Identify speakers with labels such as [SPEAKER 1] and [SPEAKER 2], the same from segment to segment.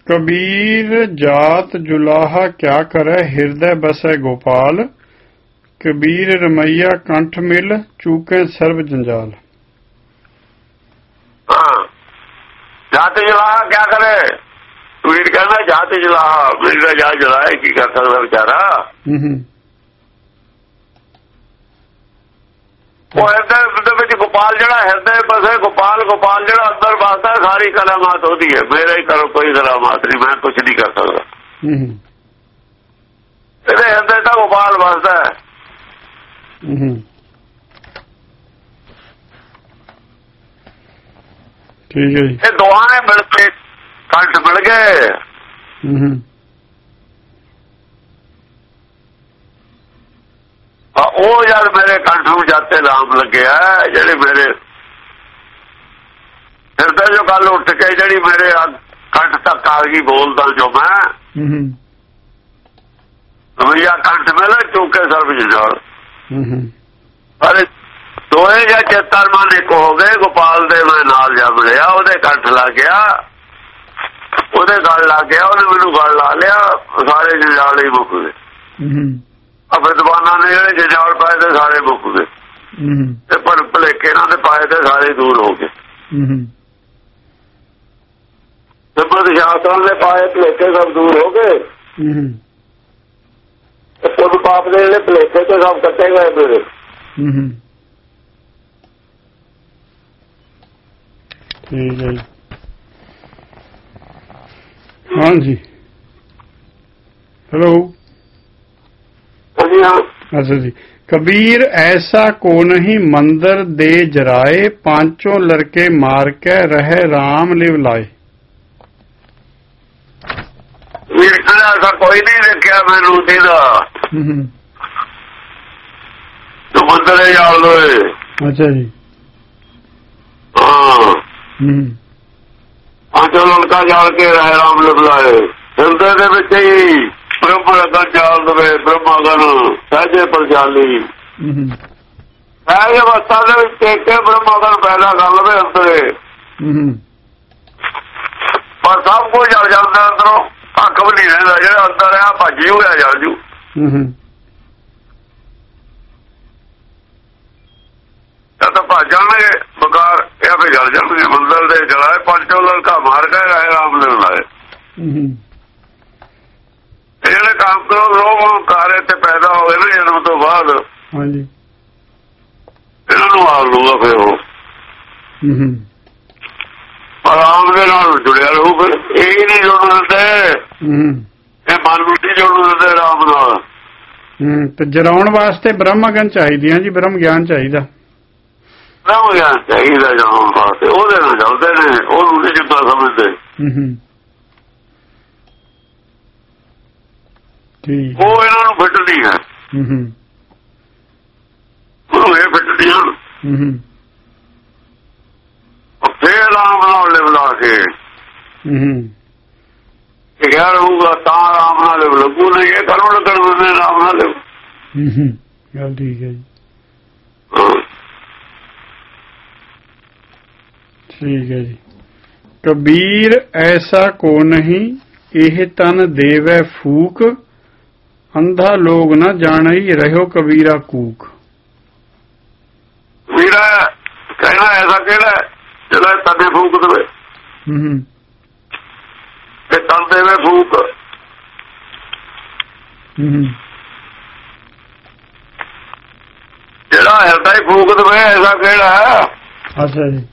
[SPEAKER 1] कबीर जात जुलाहा क्या करे हृदय बसै गोपाल कबीर रमैया कंठ मिल चूके सर्व जंजाल।
[SPEAKER 2] जात जुलाहा क्या करे कबीर कहना जात जुलाहा मेरा जात जुलाए की कर सकता बेचारा। ਉਹ ਹਿਰਦੇ ਵਿੱਚ ਗੋਪਾਲ ਜਿਹੜਾ ਹਿਰਦੇ ਬਸੇ ਗੋਪਾਲ ਗੋਪਾਲ ਜਿਹੜਾ ਅੰਦਰ ਵਸਦਾ ਸਾਰੀ ਕਰਾਮਾਤ ਉਹਦੀ ਹੈ। ਮੇਰੇ ਹੀ ਕਰੋ ਕੋਈ ਕਰਾਮਾਤ ਨਹੀਂ ਮੈਂ ਕੁਝ ਨਹੀਂ ਕਰ ਸਕਦਾ। ਇਹਦੇ ਹਿਰਦੇ ਤਾਂ ਗੋਪਾਲ ਵਸਦਾ ਹੈ।
[SPEAKER 1] ਠੀਕ ਹੈ ਜੀ।
[SPEAKER 2] ਇਹ ਦੋਹਾਂ ਨੇ ਮਿਲ ਕੇ ਕੰਠ ਮਿਲ ਗਏ। ਉਹ ਜਦ ਮੇਰੇ ਕੰਠ ਨੂੰ ਜਾਤੇ ਰਾਮ ਲੱਗਿਆ ਜਿਹੜੇ ਮੇਰੇ ਹਿਰਦੇ ਜੋ ਗੱਲ ਉੱਠ ਕੇ ਜਿਹੜੀ ਮੇਰੇ ਕੰਠ ਤੱਕ ਆ ਗਈ ਬੋਲਦਾ ਜੋ ਮੈਂ ਰਮਈਆ ਕੰਠ ਮਿਲੇ ਚੂਕੇ ਸਰਬ ਜੰਜਾਲ। ਪਰ ਦੋਏ ਜਾਂ ਚੇਤਨ ਮਨ ਇੱਕ ਹੋ ਗਏ ਗੋਪਾਲ ਦੇ ਮੈਂ ਨਾਲ ਜਾ ਮਿਲਿਆ ਉਹਦੇ ਕੰਠ ਲੱਗ ਗਿਆ ਉਹਦੇ ਗਲ ਲੱਗ ਗਿਆ ਉਹਨੇ ਮੈਨੂੰ ਗਲ ਲਾ ਲਿਆ ਸਾਰੇ ਜੰਜਾਲ ਹੀ ਮੁੱਕ ਗਏ। ਵਿਦਵਾਨਾਂ ਨੇ ਜਿਹੜੇ ਜੰਜਾਲ ਪਾਏ ਤੇ ਸਾਰੇ ਮੁੱਕ ਗਏ ਤੇ ਪਰ ਭਲੇਖੇ ਇਹਨਾਂ ਦੇ ਪਾਏ ਤੇ ਸਾਰੇ ਦੂਰ ਹੋ ਗਏ। ਸਿਮਰਤ ਸ਼ਾਸਤਰਾਂ ਦੇ ਪਾਏ ਭਲੇਖੇ ਸਭ ਦੂਰ ਹੋ ਗਏ। ਪੁੱਤ ਪਾਪ ਦੇ ਜਿਹੜੇ ਭਲੇਖੇ ਤੇ ਸਭ ਕੱਟੇ ਗਏ ਮੇਰੇ।
[SPEAKER 1] ਠੀਕ ਹੈ ਜੀ। ਹਾਂਜੀ हेलो। अच्छा जी। कबीर ऐसा को नहीं मंदिर दे जराए पांचों लड़के मार के रहे राम लिव लाए।
[SPEAKER 2] ऐसा कोई नहीं देखा मैनू तो मंदिर जाल दो।
[SPEAKER 1] अच्छा जी।
[SPEAKER 2] हाँ पांचों लड़का जाल के रहे राम लिव लाए। ਹਿਰਦੇ ਦੇ ਵਿੱਚ ਹੀ ਬ੍ਰਹਮ ਅਗਨ ਜਾਲ ਦਵੇ ਬ੍ਰਹਮ ਅਗਨ ਸਹਿਜੇ ਪਰਜਾਲੀ। ਸਹਿਜ ਅਵਸਥਾ ਦੇ ਵਿੱਚ ਟੇਕ ਕੇ ਬ੍ਰਹਮ ਅਗਨ ਪੈਦਾ ਕਰ ਲਵੇ ਅੰਦਰੇ ਪਰ ਸਭ ਕੁਝ ਜਲ ਜਾਂਦਾ ਅੰਦਰੋਂ ਕੱਖ ਵੀ ਨਹੀਂ ਰਹਿੰਦਾ। ਜਿਹੜਾ ਅੰਦਰ ਆ ਭੱਜ ਹੋਇਆ ਜਲ ਜੂ। ਤਾਂ ਭੱਜ ਜਾਣਗੇ ਬਕਾਰ ਇਹ ਫਿਰ ਜਲ ਜਾਣਗੇ। ਮੰਦਰ ਦੇ ਜਲਾਏ ਪੰਜੋ ਲੜਕਾ ਮਾਰ ਕੇ ਰਾਏ ਰਾਮ ਦੇ ਲਾਏ। ਜਿਹੜੇ ਕੰਮ ਕਰੋ ਲੋਕ ਕਾਰੇ ਤੇ ਪੈਦਾ ਹੋ ਗਏ ਨਾ ਜਨਮ ਤੋਂ ਬਾਅਦ ਇਹਨਾਂ ਨੂੰ ਮਾਰ ਲੂਗਾ ਫਿਰ ਉਹ ਆਰਾਮ ਦੇ ਨਾਲ ਜੁੜਿਆ ਰਹੂ। ਫਿਰ ਇਹ ਨਹੀਂ ਜੁੜਨ ਦਿੰਦੇ ਇਹ ਮਨ ਬੁੱਧੀ ਜੁੜਨ ਦਿੰਦੇ ਰਾਮ ਨਾਲ।
[SPEAKER 1] ਤੇ ਜਰਾਉਣ ਵਾਸਤੇ ਬ੍ਰਹਮ ਅਗਨ ਚਾਹੀਦੀਆਂ ਜੀ ਬ੍ਰਹਮ ਗਿਆਨ ਚਾਹੀਦਾ।
[SPEAKER 2] ਬ੍ਰਹਮ ਗਿਆਨ ਚਾਹੀਦਾ ਜਰਾਉਣ ਵਾਸਤੇ ਉਹਦੇ ਨਾਲ ਚੱਲਦੇ ਨੇ ਉਹਨੂੰ ਨਹੀਂ ਜਿੱਦਾਂ ਸਮਝਦੇ। ਉਹ ਇਹਨਾਂ ਨੂੰ ਫਿੱਟ ਨਹੀਂ ਹੈ ਉਹਨੂੰ ਇਹ ਫਿੱਟ ਨਹੀਂ ਹਨ। ਫੇਰ ਰਾਮ ਨਾਲ ਲਿਵ ਲਾ ਕੇ ਕਿਹਾ ਰਹੂਗਾ ਤਾਂ ਰਾਮ ਨਾਲ ਲਿਵ ਲੱਗੂ ਨਹੀਂ ਇਹ ਕਰੋ ਲੱਗਣ ਦਿੰਦੇ ਰਾਮ ਨਾਲ ਲਿਵ।
[SPEAKER 1] ਗੱਲ ਠੀਕ ਹੈ ਜੀ। ਠੀਕ ਹੈ ਜੀ। कबीर ऐसा को नहीं एह तन देवै फूक अंधा लोग न जाने रहो कबीरा कूक।
[SPEAKER 2] कबीरा कहना ऐसा केड़ा चला तने फूक देवे तन देवे फूक। जेड़ा हिरदा ही फूक देवे ऐसा केड़ा है।
[SPEAKER 1] अच्छा जी।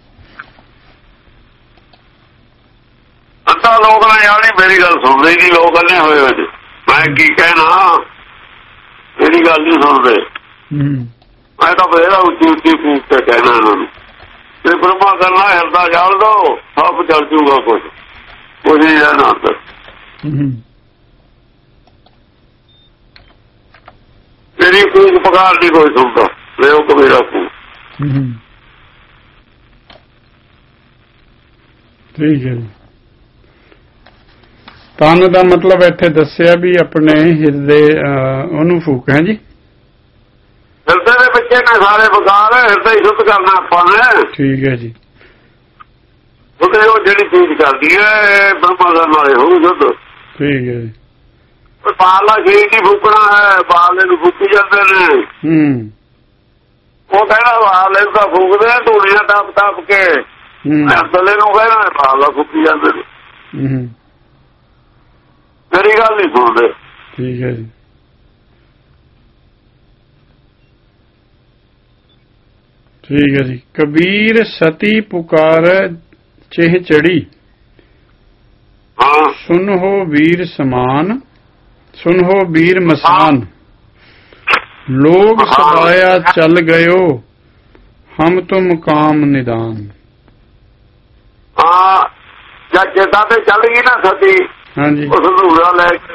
[SPEAKER 2] अंधा लोग ने जानी मेरी गल सुनते नहीं लोग अन्ने होए हुए मैं की कहना मेरी गल नहीं सुनते। मैं तो बथेरा उच्ची उच्ची फूक के कहना इन्होंने ब्रह्मा करना हिरदा जाल दो सब चल जूगा कुछ नहीं रहना अंदर। मेरी फूक पकार नहीं कोई सुनता ले कबीरा फूक।
[SPEAKER 1] ठीक है। तन का मतलब इत्थे दस्सिया भी अपने हिरदे ओनू फूक है जी।
[SPEAKER 2] हिरदे दे पिछे ने सारे विकार हिरदा ही शुद्ध करना आपां ने।
[SPEAKER 1] ठीक है जी।
[SPEAKER 2] ਕਿਉਂਕਿ ਉਹ ਜਿਹੜੀ ਚੀਜ਼ ਕਰਦੀ ਹੈ ਬ੍ਰਹਮਾ ਦਾ ਨਾਲੇ ਹੋਊ ਦੁੱਧ।
[SPEAKER 1] ਠੀਕ ਹੈ ਜੀ।
[SPEAKER 2] ਬਾਹਰਲਾ ਸ਼ਰੀਰ ਨਹੀਂ ਫੂਕਣਾ ਹੈ, ਬਾਹਰਲੇ ਨੂੰ ਫੂਕੀ ਜਾਂਦੇ ਨੇ। ਉਹ ਕਹਿੰਦਾ ਬਾਹਰਲੇ ਨੂੰ ਤਾਂ ਫੂਕਦੇ ਨੇ ਧੂੜੀਆਂ ਟੱਪ ਟੱਪ ਕੇ, ਅੰਦਰਲੇ ਨੂੰ ਕਹਿੰਦਾ ਬਾਹਰਲਾ ਫੂਕੀ ਜਾਂਦੇ ਨੇ। ਮੇਰੀ ਗੱਲ ਨਹੀਂ ਸੁਣਦੇ।
[SPEAKER 1] ਠੀਕ ਹੈ ਜੀ। ਠੀਕ ਹੈ ਜੀ। ਕਬੀਰ ਸਤੀ ਪੁਕਾਰ ਚਿਹ ਚੜੀ, ਸੁਨ ਹੋ ਵੀਰ ਸਮਾਨ, ਸੁਨ ਹੋ ਵੀਰ ਮਸਾਨ, ਲੋग ਸਬਾਇਆ ਚਲ ਗਇਓ, ਹਮ ਤੁਮ ਕਾਮ ਨਿਦਾਨ।
[SPEAKER 2] ਹਾਂ, ਜਦ ਚੇਤਾ ਤੇ ਚੱਲ ਗਈ ਨਾ ਸਤੀ,
[SPEAKER 1] ਹਾਂਜੀ,
[SPEAKER 2] ਉਸ ਨੂੰ ਲੈ ਕੇ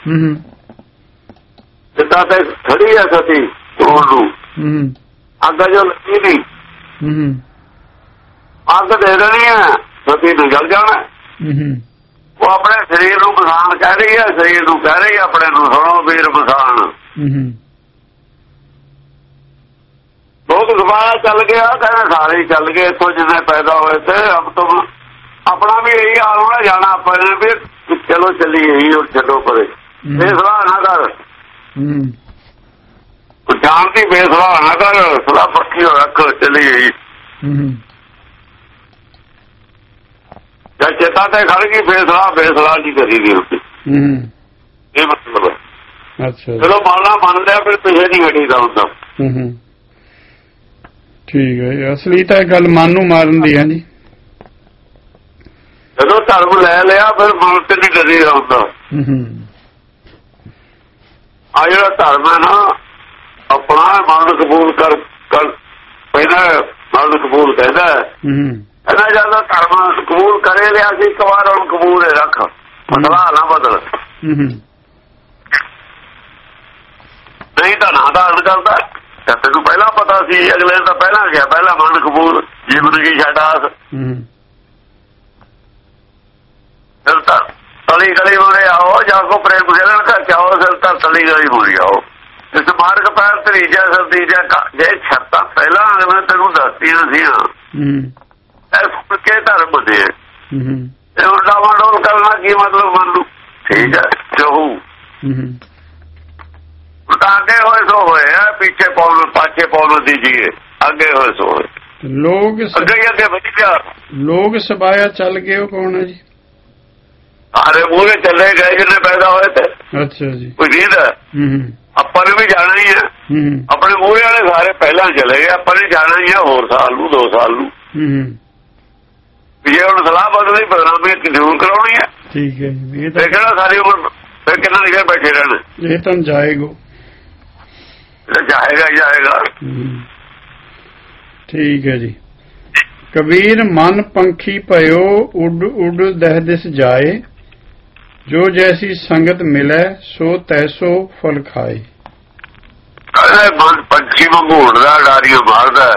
[SPEAKER 2] ਚੇਤਾ ਤੇ ਖੜੀ ਹੈ ਸਤੀ, ਉਹਨੂੰ ਅੱਗ ਜੋ ਲੱਗੀ ਨਹੀਂ, ਅੱਗ ਦੇ ਦੇਣੀ ਹੈ, ਸਤੀ ਨੂੰ ਜਲ ਜਾਣਾ। ਉਹ ਆਪਣੇ ਸਰੀਰ ਨੂੰ ਮਸਾਨ ਕਹਿ ਰਹੀ ਹੈ, ਸਰੀਰ ਨੂੰ ਕਹਿ ਰਹੀ ਹੈ ਆਪਣੇ ਨੂੰ, ਸੁਣੋ ਵੀਰ ਮਸਾਨ। ਲੋਕ ਦੁਬਾਰਾ ਚੱਲ ਗਿਆ, ਕਹਿੰਦੇ ਸਾਰੇ ਚੱਲ ਗਏ ਇੱਥੋਂ ਜਿੰਨੇ ਪੈਦਾ ਹੋਏ ਤੇ ਅਬ ਤੋਂ ਆਪਣਾ ਵੀ ਇਹੀ ਹਾਲ ਹੋਣਾ, ਜਾਣਾ ਆਪਾਂ ਨੇ ਵੀ ਚਲੋ ਚੱਲੀਏ ਹੀ, ਛੱਡੋ ਪਰੇ, ਬੇਸਲਾਹ ਨਾ ਕਰ, ਜਾਣ ਦੀ ਬੇਸਲਾਹ ਨਾ ਕਰ, ਸਲਾਹ ਪੱਕੀ ਹੋ ਰੱਖ, ਚੱਲੀਏ ਹੀ। ਜਦ ਚੇਤਾ ਤੇ ਖੜ ਗਈ ਬੇਸਲਾਹ, ਬੇਸਲਾਹ ਨਹੀਂ ਕਰੀ ਦੀ ਹੁੰਦੀ, ਇਹ ਮਤਲਬ ਹੈ।
[SPEAKER 1] ਅੱਛਾ,
[SPEAKER 2] ਚਲੋ ਮੰਨਣਾ ਮੰਨ ਲਿਆ, ਫਿਰ ਪਿੱਛੇ ਨਹੀਂ ਹਟੀਦਾ ਹੁੰਦਾ।
[SPEAKER 1] ਠੀਕ ਹੈ। ਅਸਲੀ ਤਾਂ ਇਹ ਗੱਲ ਮਨ ਨੂੰ ਮਾਰਨ ਦੀ ਹੈ ਜੀ।
[SPEAKER 2] ਜਦੋਂ ਧਰਮ ਲੈ ਲਿਆ ਫਿਰ ਮਨ ਤੇ ਨਹੀਂ ਡਰੀਦਾ ਹੁੰਦਾ। ਆ ਜਿਹੜਾ ਧਰਮ ਹੈ ਨਾ, ਆਪਣਾ ਮਨ ਕਬੂਲ ਕਰ ਪਹਿਲਾਂ ਮਨ ਕਬੂਲ ਕਹਿੰਦਾ, ਕਹਿੰਦਾ ਜਦੋਂ ਧਰਮ ਕਬੂਲ ਕਰੇ ਲਿਆ ਸੀ ਇੱਕ ਵਾਰ, ਹੁਣ ਕਬੂਲ ਹੈ ਰੱਖ, ਬਦਲਾ ਨਾ ਬਦਲ, ਨਹੀਂ ਤਾਂ ਨਾ ਧਾਰਨ ਕਰਦਾ। ਤੈਨੂੰ ਪਹਿਲਾਂ ਪਤਾ ਸੀ, ਅਗਲੇ ਦਾ ਪਹਿਲਾਂ ਗਿਆ, ਪਹਿਲਾਂ ਮਨ ਕਬੂਲ, ਜੀਵਨ ਕੀ ਛੱਡ ਆਸ। ਫਿਰ ਤਾਂ ਤਲੀ ਗਲੀ ਮੁੜੇ ਆਓ, ਜਾਂ ਕੋ ਪ੍ਰੇਮ ਖੇਲਣ ਘਰ ਚਾਓ, ਫਿਰ ਤਾਂ ਤਲੀ ਗਲੀ ਮੁੜੀ ਆਓ। ਇਸ ਮਾਰਗ ਪੈਰ ਤਰੀਜਾ ਸਰਦੀਜਾ, ਜੇ ਛੱਤਾਂ ਪਹਿਲਾਂ ਅਗਲੇ ਤੈਨੂੰ ਦੱਸਦੀਆਂ ਸੀ ਸੁਣ ਕੇ ਧਰਮ ਦੇ, ਹੁਣ ਡਾਵਾਂ ਡੋਲ ਕਰਨਾ ਕੀ ਮਤਲਬ ਮਨ ਨੂੰ? ਠੀਕ ਹੈ, ਚਹੂ ਅੱਗੇ ਹੋਏ ਸੋ ਹੋਏ ਆ, ਪਿੱਛੇ ਪਾਉਣ ਪਾਛੇ ਪਾਉਣ ਦੀ ਜੀਏ, ਅੱਗੇ ਹੋਏ ਸੋ ਹੋਏ।
[SPEAKER 1] ਲੋਕ
[SPEAKER 2] ਅੱਗੇ ਵਧੀਆ
[SPEAKER 1] ਲੋਕ ਸਬਾਇਆ ਚੱਲ ਗਏ, ਉਹ ਕੌਣ ਹੈ ਜੀ?
[SPEAKER 2] ਸਾਰੇ ਮੂਹਰੇ ਚੱਲੇ ਗਏ ਜਿੰਨੇ ਪੈਦਾ ਹੋਏ ਤੇ।
[SPEAKER 1] ਅੱਛਾ ਜੀ।
[SPEAKER 2] ਕੋਈ ਰੀਤ ਹੈ? ਆਪਾਂ ਨੇ ਵੀ ਜਾਣਾ ਹੀ ਹੈ, ਆਪਣੇ ਮੂਹਰੇ ਵਾਲੇ ਸਾਰੇ ਪਹਿਲਾਂ ਚਲੇ ਗਏ, ਆਪਾਂ ਨੇ ਜਾਣਾ ਹੀ ਹੈ ਹੋਰ ਸਾਲ ਨੂੰ 2 ਸਾਲ ਨੂੰ। ਜੇ ਹੁਣ ਸਲਾਹ ਬਦਲੀ ਬਦਨਾਮੀ ਜ਼ਰੂਰ ਕਰਾਉਣੀ ਹੈ।
[SPEAKER 1] ਠੀਕ ਹੈ ਜੀ। ਇਹ
[SPEAKER 2] ਕਿਹੜਾ ਸਾਰੀ ਉਮਰ ਫਿਰ ਕਿੰਨਾ ਨਹੀਂ ਬੈਠੇ ਰਹਿਣਾ,
[SPEAKER 1] ਇਹ ਤਾਂ ਜਾਏਗਾ
[SPEAKER 2] ਜਾਏਗਾ ਜਾਏਗਾ।
[SPEAKER 1] ਠੀਕ ਹੈ ਜੀ। ਕਬੀਰ ਮਨ ਪੰਖੀ ਭਇਓ, ਉੱਡ ਉੱਡ ਦਹ ਦਿਸ ਜਾਏ, ਜੋ ਜੈਸੀ ਸੰਗਤ ਮਿਲੇ ਸੋ ਤੈਸੋ ਫਲ ਖਾਏ।
[SPEAKER 2] ਮਨ ਪੰਛੀ ਵਾਂਗੂ ਉੱਡਦਾ, ਡਾਰੀਆਂ ਮਾਰਦਾ,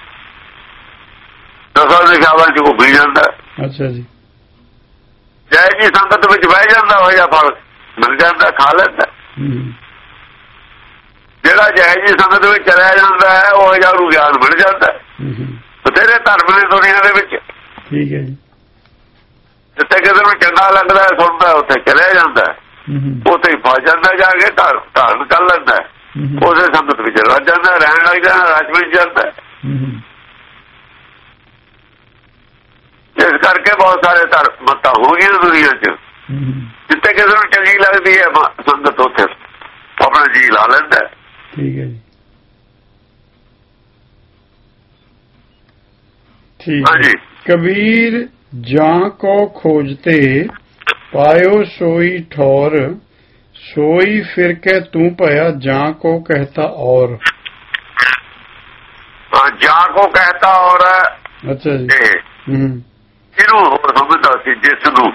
[SPEAKER 2] ਦਸਾਂ ਦਿਸ਼ਾਵਾਂ ਚ ਘੁੰਮੀ ਜਾਂਦਾ। ਅੱਛਾ ਜੀ। ਜੈ ਜੀ ਸੰਗਤ ਵਿੱਚ ਬਹਿ ਜਾਂਦਾ, ਹੋ ਜਾ ਫਲ ਮਿਲ ਜਾਂਦਾ, ਖਾ ਲੈਂਦਾ। ਜਿਹੜਾ ਜੈ ਜੀ ਸੰਗਤ ਵਿੱਚ ਚਲਿਆ ਜਾਂਦਾ ਹੈ, ਉਹ ਜਾ ਨੂੰ ਗਿਆਨ ਮਿਲ ਜਾਂਦਾ। ਬਥੇਰੇ ਧਰਮ ਨੇ ਦੁਨੀਆ ਦੇ ਵਿੱਚ। ਠੀਕ ਹੈ ਜੀ। ਜਿੱਥੇ ਕਿਸੇ ਨੂੰ ਚੰਗਾ ਲੱਗਦਾ ਸੁਣਦਾ, ਉੱਥੇ ਚਲਿਆ ਜਾਂਦਾ, ਉੱਥੇ ਹੀ ਫਸ ਜਾਂਦਾ, ਜਾ ਕੇ ਧਾਰਨ ਕਰ ਲੈਂਦਾ, ਉਸੇ ਸੰਗਤ ਵਿੱਚ ਰਚ ਜਾਂਦਾ, ਰਹਿਣ ਲੱਗ ਜਾਂਦਾ, ਰਚ ਵਿੱਚ ਜਾਂਦਾ। ਇਸ ਕਰਕੇ ਬਹੁਤ ਸਾਰੇ ਧਰਮ ਮਤਾਂ ਹੋ ਗਈਆਂ ਦੁਨੀਆ ਚ। ਜਿੱਥੇ ਕਿਸੇ ਨੂੰ ਚੰਗੀ ਲੱਗਦੀ ਹੈ ਸੰਗਤ, ਉੱਥੇ ਆਪਣਾ ਜੀ ਲਾ ਲੈਂਦਾ। ਠੀਕ ਹੈ ਜੀ। ਠੀਕ ਹੈ। ਕਬੀਰ ਜਾਂ ਕੋ ਖੋਜਤੇ ਪਾਇਓ ਸੋਈ ਠੌਰ, ਸੋਈ ਫਿਰ ਕੇ ਤੂੰ ਭਇਆ ਜਾਂ ਕੋ ਕਹਿਤਾ ਔਰ। ਜਾਂ ਕੋ ਕਹਿਤਾ ਔਰ। ਅੱਛਾ ਜੀ। ਇਹਨੂੰ ਹੋਰ ਸਮਝਦਾ ਸੀ ਜਿਸ ਨੂੰ।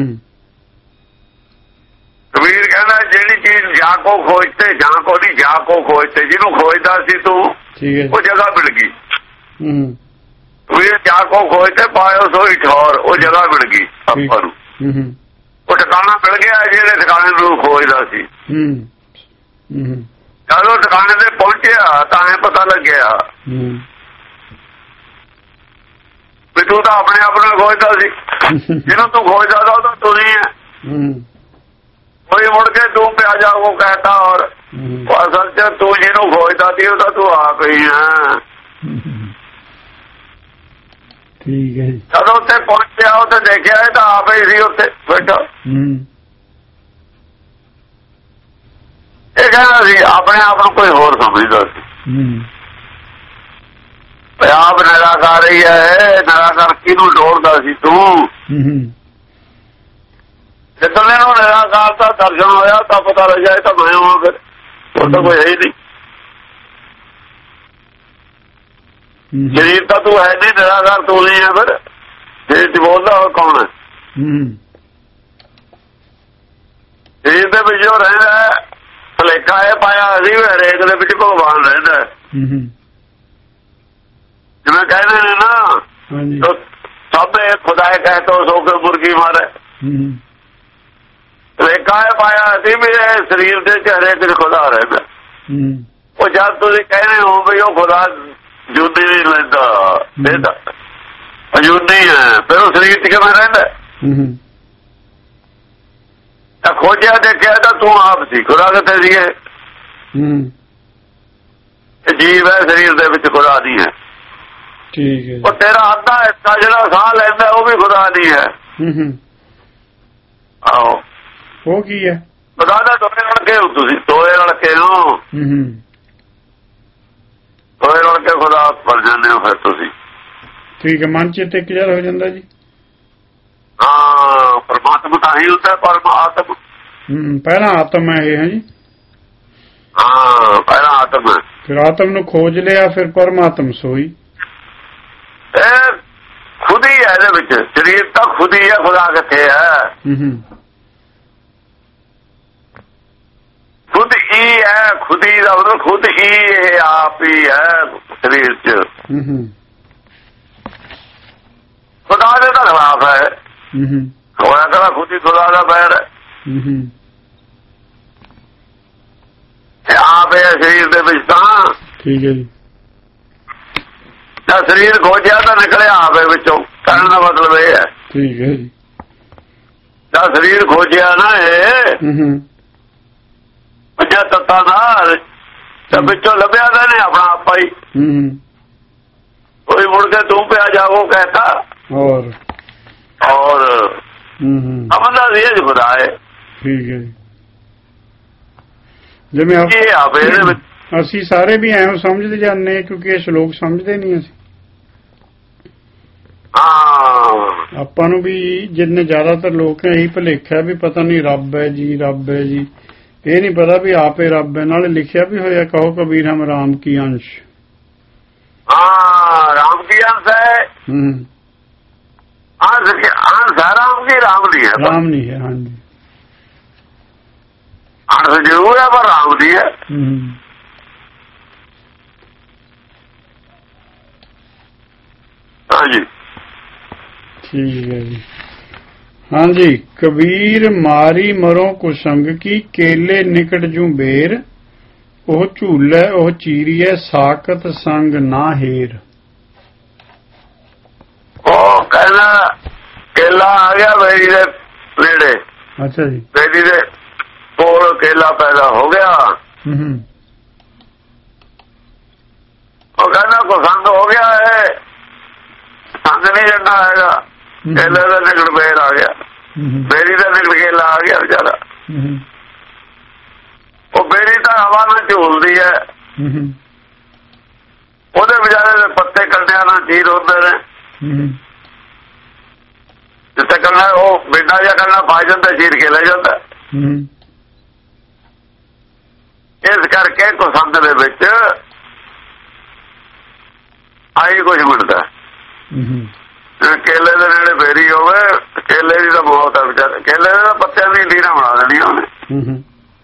[SPEAKER 2] ਕਬੀਰ ਕਹਿੰਦਾ ਜਿਹੜੀ ਚੀਜ਼ ਜਾਂ ਕੋ ਖੋਜਤੇ, ਜਾਂ ਕੋ ਨਹੀਂ ਜਾਂ ਕੋ ਖੋਜਤੇ, ਜਿਹਨੂੰ ਖੋਜਦਾ ਸੀ ਤੂੰ ਉਹ ਜਗ੍ਹਾ ਮਿਲ ਗਈ। ਕਬੀਰ ਜਾਂ ਕੋ ਖੋਜਤੇ ਪਾਇਓ ਸੋਈ ਠੌਰ, ਉਹ ਜਗ੍ਹਾ ਮਿਲ ਗਈ ਆਪਾਂ ਨੂੰ, ਉਹ ਟਿਕਾਣਾ ਮਿਲ ਗਿਆ ਜਿਹੜੇ ਟਿਕਾਣੇ ਨੂੰ ਖੋਜਦਾ ਸੀ। ਜਦੋਂ ਟਿਕਾਣੇ ਤੇ ਪਹੁੰਚਿਆ ਤਾਂ ਇਹ ਪਤਾ ਲੱਗਿਆ ਵੀ ਤੂੰ ਤਾਂ ਆਪਣੇ ਆਪ ਨੂੰ ਖੋਜਦਾ ਸੀ, ਜਿਹਨੂੰ ਤੂੰ ਖੋਜਦਾ ਤਾਂ ਉਹ ਤਾਂ ਤੂੰ ਹੀ ਹੈ। ਕੋਈ ਮੁੜ ਕੇ ਤੂੰ ਪਿਆ ਜਾ ਉਹ ਕਹਿਤਾ, ਔਰ ਅਸਲ ਚ ਤੂੰ ਜਿਹਨੂੰ ਖੋਜਦਾ ਸੀ ਉਹ ਤਾਂ ਤੂੰ ਆਪ ਹੀ ਹੈ।
[SPEAKER 1] ਠੀਕ ਹੈ।
[SPEAKER 2] ਜਦੋਂ ਉੱਥੇ ਪਹੁੰਚਿਆ ਉੱਥੇ ਦੇਖਿਆ ਇਹ ਤਾਂ ਆਪ ਹੀ ਸੀ ਉੱਥੇ ਬੈਠਾ। ਇਹ ਕਹਿੰਦਾ ਸੀ ਆਪਣੇ ਆਪ ਨੂੰ ਕੋਈ ਹੋਰ ਸਮਝਦਾ ਸੀ। ਆਪ ਨਿਰਾਕਾਰ ਹੀ ਹੈ, ਨਿਰਾਕਾਰ ਕਿਹਨੂੰ ਲੋੜਦਾ ਸੀ ਤੂੰ? ਜਦੋਂ ਇਹਨੂੰ ਨਿਰਾਕਾਰ ਦਾ ਦਰਸ਼ਨ ਹੋਇਆ ਤਾਂ ਪਤਾ ਲੱਗਿਆ ਇਹ ਤਾਂ ਮੈਂ ਹਾਂ, ਫਿਰ ਉਹ ਤਾਂ ਕੋਈ ਹੈ ਹੀ ਨਹੀਂ। ਸਰੀਰ ਤਾਂ ਤੂੰ ਹੈ ਨਹੀਂ, ਨਿਰਾਕਾਰ ਤੂੰ ਨਹੀਂ ਹੈ। ਫਿਰ ਸਰੀਰ ਚ ਬੋਲਦਾ ਹੋਰ ਕੌਣ ਹੈ? ਸਰੀਰ ਦੇ ਵਿੱਚ ਜੋ ਰਹਿੰਦਾ ਭੁਲੇਖਾ ਇਹ ਪਾਇਆ ਅਸੀਂ ਹਰੇਕ ਦੇ ਵਿੱਚ ਭਗਵਾਨ ਰਹਿੰਦਾ। ਜਿਵੇਂ ਕਹਿੰਦੇ ਨੇ ਨਾ ਸਭ ਖੁਦਾ ਕਹਿ ਤੋ ਸੋ ਕੇ ਮੁਰਗੀ ਮਾਰੇ, ਭੁਲੇਖਾ ਇਹ ਪਾਇਆ ਅਸੀਂ ਵੀ ਸਰੀਰ ਦੇ ਚ ਹਰੇਕ ਚ ਖੁਦਾ ਰਹਿੰਦਾ। ਉਹ ਜਦ ਤੁਸੀਂ ਕਹਿੰਦੇ ਹੋ ਵੀ ਉਹ ਖੁਦਾ ਜੁਦੀ ਨਹੀਂ ਲੈਂਦਾ, ਇਹ ਤਾਂ ਅਜੂਦੀ ਹੈ, ਫਿਰ ਉਹ ਸਰੀਰ ਚ ਕਿਵੇਂ ਰਹਿੰਦਾ? ਖੋਜਿਆ ਦੇਖਿਆ ਤਾਂ ਤੂੰ ਆਪ ਸੀ, ਖੁਦਾ ਕਿੱਥੇ ਸੀ? ਇਹ ਜੀਵ ਹੈ, ਸਰੀਰ ਦੇ ਵਿੱਚ ਖੁਦਾ ਨਹੀਂ ਹੈ।
[SPEAKER 1] ਠੀਕ ਹੈ।
[SPEAKER 2] ਉਹ ਤੇਰਾ ਅੱਧਾ ਹਿੱਸਾ ਜਿਹੜਾ ਸਾਹ ਲੈਂਦਾ ਉਹ ਵੀ ਖੁਦਾ ਨਹੀਂ ਹੈ। ਆਹੋ
[SPEAKER 1] ਉਹ ਕੀ ਹੈ?
[SPEAKER 2] ਖੁਦਾ ਦਾ ਦੋਏ ਰਲ ਕੇ ਹੋ ਤੁਸੀਂ, ਦੋਏ ਰਲ ਕੇ ਹੋ, ਦੋਏ ਰਲ ਕੇ ਖੁਦਾ ਬਣ ਜਾਂਦੇ ਹੋ ਫਿਰ ਤੁਸੀਂ। ਠੀਕ
[SPEAKER 1] ਹੈ। ਮਨ ਚਿੱਤ ਇੱਕ ਜਿਹਾ ਹੋ ਜਾਂਦਾ ਜੀ।
[SPEAKER 2] ਹਾਂ, ਪਰਮਾਤਮਾ ਤਾਂ ਹੀ ਹੁੰਦਾ, ਪਰਮਾਤਮ
[SPEAKER 1] ਪਹਿਲਾਂ ਆਤਮ ਹੈ ਇਹ ਹੈ ਜੀ।
[SPEAKER 2] ਹਾਂ, ਪਹਿਲਾਂ ਆਤਮ ਹੈ,
[SPEAKER 1] ਫਿਰ ਆਤਮ ਨੂੰ ਖੋਜ ਲਿਆ, ਫਿਰ ਪਰਮਾਤਮ ਸੋਈ।
[SPEAKER 2] ਇਹ ਖੁਦ ਹੀ ਹੈ ਇਹਦੇ ਵਿੱਚ, ਸਰੀਰ ਤਾਂ ਖੁਦ ਹੀ ਹੈ, ਖੁਦਾ ਕਿੱਥੇ ਹੈ? ਖੁਦ ਹੀ ਹੈ, ਖੁਦ ਹੀ ਦਾ ਮਤਲਬ ਖੁਦ ਹੀ ਇਹ ਆਪ ਹੀ ਹੈ ਸਰੀਰ ਚ। ਖੁਦਾ ਦੇ ਤਾਂ ਖਿਲਾਫ ਹੈ, ਹੋਇਆ ਕਹਿੰਦਾ ਖੁਦ ਹੀ ਖੁਦਾ ਦਾ ਬੈਰ ਹੈ। ਆਪ ਹੈ ਸਰੀਰ ਦੇ ਵਿੱਚ ਤਾਂ। ਠੀਕ ਹੈ ਜੀ। ਜਦ ਸਰੀਰ ਖੋਜਿਆ ਤਾਂ ਨਿਕਲਿਆ ਆਪੇ ਵਿੱਚੋਂ, ਕਹਿਣ ਦਾ ਮਤਲਬ ਇਹ ਹੈ। ਠੀਕ ਹੈ ਜੀ। ਜਦ ਸਰੀਰ ਖੋਜਿਆ ਨਾ ਇਹ ਪੰਜਾਂ ਤੱਤਾਂ ਨਾਲ, ਤਾਂ ਵਿੱਚੋਂ ਲੱਭਿਆ ਤਾਂ ਨੇ ਆਪਣਾ ਆਪਾ ਹੀ। ਕੋਈ ਮੁੜ ਕੇ ਤੂੰ ਪਿਆ ਜਾਵੋ ਕਹਿਤਾ, ਔਰ ਸਮਝਦਾ ਸੀ ਇਹ ਖੁਦਾ ਹੈ। ਠੀਕ ਹੈ। ਜਿਵੇਂ ਅਸੀਂ ਸਾਰੇ ਵੀ ਐਂ ਸਮਝਦੇ ਜਾਂਦੇ ਹਾਂ, ਕਿਉਂਕਿ ਇਹ ਸ਼ਲੋਕ ਸਮਝਦੇ ਨਹੀਂ ਅਸੀਂ। ਆਪਾਂ ਨੂੰ ਵੀ ਜਿੰਨੇ ਜ਼ਿਆਦਾਤਰ ਲੋਕ ਹੈ ਇਹੀ ਭੁਲੇਖਾ ਵੀ ਪਤਾ ਨਹੀਂ ਰੱਬ ਹੈ ਜੀ, ਰੱਬ ਹੈ ਜੀ। ਇਹ ਨਹੀਂ ਪਤਾ ਵੀ ਆਪੇ ਰੱਬ ਹੈ। ਨਾਲੇ ਲਿਖਿਆ ਵੀ ਹੋਇਆ, ਕਹੋ ਕਬੀਰ ਹਮ ਰਾਮ ਕੀ ਅੰਸ਼। ਰਾਮ ਕੀ ਅੰਸ਼ ਹੈ। ਰਾਮ ਨਹੀਂ ਹੈ। ਹਾਂਜੀ, ਅੰਸ਼ ਜ਼ਰੂਰ ਹੈ ਪਰ ਰਾਮ ਦੀ ਹੈ। ਹਾਂਜੀ, ਠੀਕ ਹੈ ਜੀ। ਹਾਂਜੀ, ਕਬੀਰ ਮਾਰੀ ਮਰੋ ਕੁਸੰਗ ਕੀ, ਕੇਲੇ ਨਿਕਟ ਜੂ ਬੇਰ, ਉਹ ਝੂਲੇ ਉਹ ਚੀਰੀਏ, ਸਾਕਤ ਸੰਗ ਨਾ ਹੇਰ। ਉਹ ਕਹਿੰਦਾ ਕੇਲਾ ਆ ਗਿਆ ਬੇਰੀ ਦੇ ਨੇੜੇ। ਅੱਛਾ ਜੀ। ਬੇਰੀ ਦੇ ਕੋਲ ਕੇਲਾ ਪੈਦਾ ਹੋ ਗਿਆ। ਉਹ ਕਹਿੰਦਾ ਕੁਸੰਗ ਹੋ ਗਿਆ ਹੈ, ਸੰਗ ਨਹੀਂ ਚੰਗਾ ਹੈਗਾ। ਕੇਲੇ ਦਾ ਨਿਕਲ ਬੇਰ ਆ ਗਿਆ, ਬੇਰੀ ਦਾ ਨਿਕਲ ਕੇਲਾ ਆ ਗਿਆ ਵਿਚਾਰਾ। ਉਹ ਬੇਰੀ ਤਾਂ ਹਵਾ ਨਾਲ ਝੂਲਦੀ ਹੈ, ਉਹਦੇ ਵਿਚਾਰੇ ਦੇ ਪੱਤੇ ਕੰਡਿਆਂ ਨਾਲ ਚੀਰ ਹੁੰਦੇ ਨੇ। ਜਿੱਥੇ ਕੰਡਾ ਉਹ ਬੇਡਾ ਜਿਹਾ ਕੰਡਾ ਪਾ ਜਾਂਦਾ, ਚੀਰ ਕੇ ਲੈ ਜਾਂਦਾ। ਇਸ ਕਰਕੇ ਕੁਸੰਗ ਦੇ ਵਿੱਚ ਆਹੀ ਕੁਝ ਮਿਲਦਾ। ਕੇਲੇ ਦੇ ਨੇੜੇ ਬੇਰੀ ਹੋਵੇ, ਕੇਲੇ ਦੀ ਤਾਂ ਬਹੁਤ ਹੈ ਵਿਚਾਰੇ। ਕੇਲੇ ਦੇ ਪੱਤਿਆਂ ਦੀ ਲੀਰਾਂ ਬਣਾ ਦੇਣੀਆਂ ਉਹਨੇ।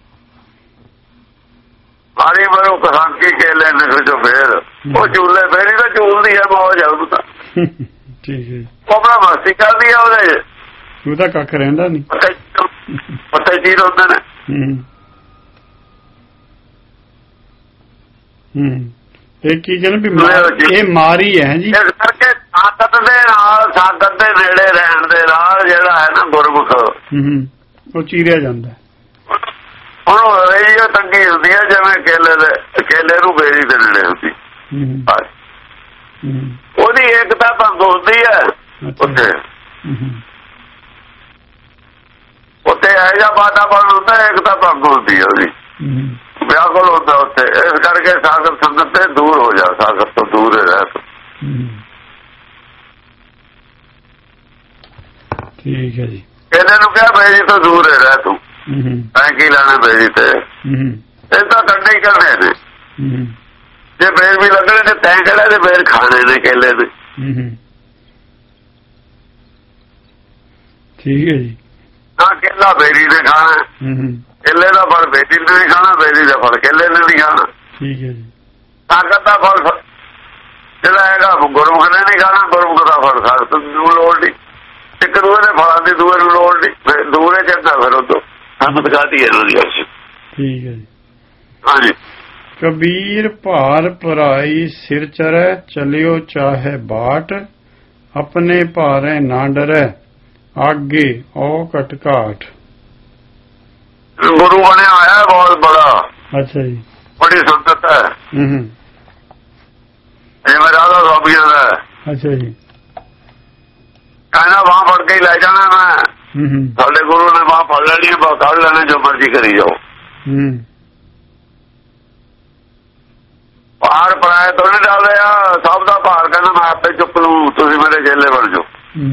[SPEAKER 2] ਮਾਰੀ ਮਰੋ ਕੁਸੰਗ ਕੀ, ਕੇਲੇ ਨਿਕਲ ਜੋ ਫੇਰ। ਉਹ ਝੂਲੇ, ਬੇਰੀ ਤਾਂ ਝੂਲਦੀ ਹੈ, ਮੌਜ ਹੈ ਉਹਨੂੰ ਤਾਂ। ਠੀਕ ਹੈ। ਉਹ ਆਪਣਾ ਮਸਤੀ ਕਰਦੀ ਹੈ ਉਹਦੇ, ਉਹਦਾ ਕੱਖ ਰਹਿੰਦਾ ਨਹੀਂ, ਪੱਤੇ ਚੀਰ ਹੁੰਦੇ ਨੇ। ਇਹ ਕੀ ਕਹਿੰਦੇ ਵੀ ਇਹ ਮਾਰੀ ਹੈ ਜੀ। ਇਸ ਕਰਕੇ ਤਾਕਤ ਦੇ ਨਾਲ ਸਾਗਰ ਦੇ ਨੇੜੇ ਰਹਿਣ ਦੇ ਨਾਲ ਜਿਹੜਾ ਹੈ ਨਾ ਗੁਰਮੁਖ
[SPEAKER 1] ਉਹ ਚੀਰਿਆ ਜਾਂਦਾ।
[SPEAKER 2] ਹੁਣ ਇਹ ਤੰਗੀ ਹੁੰਦੀ ਹੈ ਜਿਵੇਂ ਕੇਲੇ ਨੂੰ ਬੇਰੀ ਦੇ ਨੇੜੇ ਹੁੰਦੀ, ਉਹਦੀ ਏਕਤਾ ਭੰਗ ਹੁੰਦੀ ਹੈ ਉੱਥੇ। ਉੱਥੇ ਇਹੋ ਜਿਹਾ ਵਾਤਾਵਰਨ ਹੁੰਦਾ, ਏਕਤਾ ਭੰਗ ਹੁੰਦੀ ਹੈ ਉਹਦੀ, ਵਿਆਕੁਲ ਹੁੰਦਾ ਉੱਥੇ। ਇਸ ਕਰਕੇ ਸਾਗਰ ਸੰਗਤ ਤੇ ਦੂਰ ਹੋ ਜਾ, ਸਾਗਰ ਤੋਂ ਦੂਰ ਰਹਿ।
[SPEAKER 1] ਠੀਕ ਹੈ ਜੀ।
[SPEAKER 2] ਕੇਲੇ ਨੂੰ ਕਿਹਾ ਬੇਰੀ ਤੋਂ ਦੂਰ ਰਹਿ ਤੂੰ, ਤੈਂ ਕੀ ਲੈਣਾ ਬੇਰੀ ਤੇ, ਇਹ ਤਾਂ ਕੰਡੇ ਹੀ ਕਰਨੇ ਨੇ। ਜੇ ਬੇਰ ਵੀ ਲੱਗਣੇ ਤੇ ਤੈਂ ਕਿਹੜਾ ਤੇ ਬੇਰ ਖਾਣੇ ਨੇ ਕੇਲੇ ਦੇ।
[SPEAKER 1] ਠੀਕ ਹੈ ਜੀ।
[SPEAKER 2] ਨਾ ਕੇਲਾ ਬੇਰੀ ਨੇ ਖਾਣਾ, ਕੇਲੇ ਦਾ ਫਲ ਬੇਰੀ ਨੇ ਨਹੀਂ ਖਾਣਾ, ਬੇਰੀ ਦਾ ਫਲ ਕੇਲੇ ਨੇ ਨਹੀਂ ਖਾਣਾ।
[SPEAKER 1] ਠੀਕ ਹੈ ਜੀ।
[SPEAKER 2] ਸਾਗਰ ਦਾ ਫਲ ਜਿਹੜਾ ਹੈਗਾ ਗੁਰਮੁਖ ਨੇ ਨਹੀਂ ਖਾਣਾ, ਗੁਰਮੁਖ ਦਾ ਫਲ ਸਾਗਰ ਨੂੰ ਲੋੜ ਨਹੀਂ। ਇੱਕ ਦੂਏ ਦੇ ਫਲਾਂ ਦੀ ਦੂਏ ਨੂੰ ਲੋੜ ਨਹੀਂ, ਦੂਰੇ ਚੰਗਾ ਫਿਰ ਉਦੋਂ ਹਮਦ ਗਾਤੀ ਹੈ।
[SPEAKER 1] ਠੀਕ ਹੈ ਜੀ।
[SPEAKER 2] ਹਾਂਜੀ।
[SPEAKER 1] ਕਬੀਰ ਭਾਰ ਭਰਾਈ ਸਿਰ ਚਰੈ, ਚਲਿਓ ਚਾਹੇ ਬਾਟ, ਆਪਣੇ ਭਾਰੇ ਨਾ ਡਰੈ, ਆਗੇ ਔ ਘਟਘਾਟ।
[SPEAKER 2] ਗੁਰੂ ਬਣਿਆ ਹੋਇਆ ਬਹੁਤ ਬੜਾ।
[SPEAKER 1] ਅੱਛਾ ਜੀ।
[SPEAKER 2] ਬੜੀ ਸੰਗਤ ਹੈ ਜਿਵੇਂ ਰਾਧਾ ਸਵਾਮੀਆਂ ਦਾ।
[SPEAKER 1] ਅੱਛਾ ਜੀ।
[SPEAKER 2] ਕਹਿੰਦਾ ਬਾਂਹ ਫੜ ਕੇ ਹੀ ਲੈ ਜਾਣਾ ਮੈਂ, ਸਾਡੇ ਗੁਰੂ ਨੇ ਬਾਂਹ ਫੜ ਲੈਣੀ, ਕੱਢ ਲੈਣਾ, ਜੋ ਮਰਜ਼ੀ ਕਰੀ ਜਾਓ। ਭਾਰ ਪਰਾਇਆ ਤੋਂ ਨਹੀਂ ਡਰ ਰਿਹਾ, ਸਭ ਦਾ ਭਾਰ ਕਹਿੰਦਾ ਮੈਂ ਆਪੇ ਚੁੱਕ ਲੂ, ਤੁਸੀਂ ਮੇਰੇ ਚੇਲੇ ਬਣ ਜਾਓ।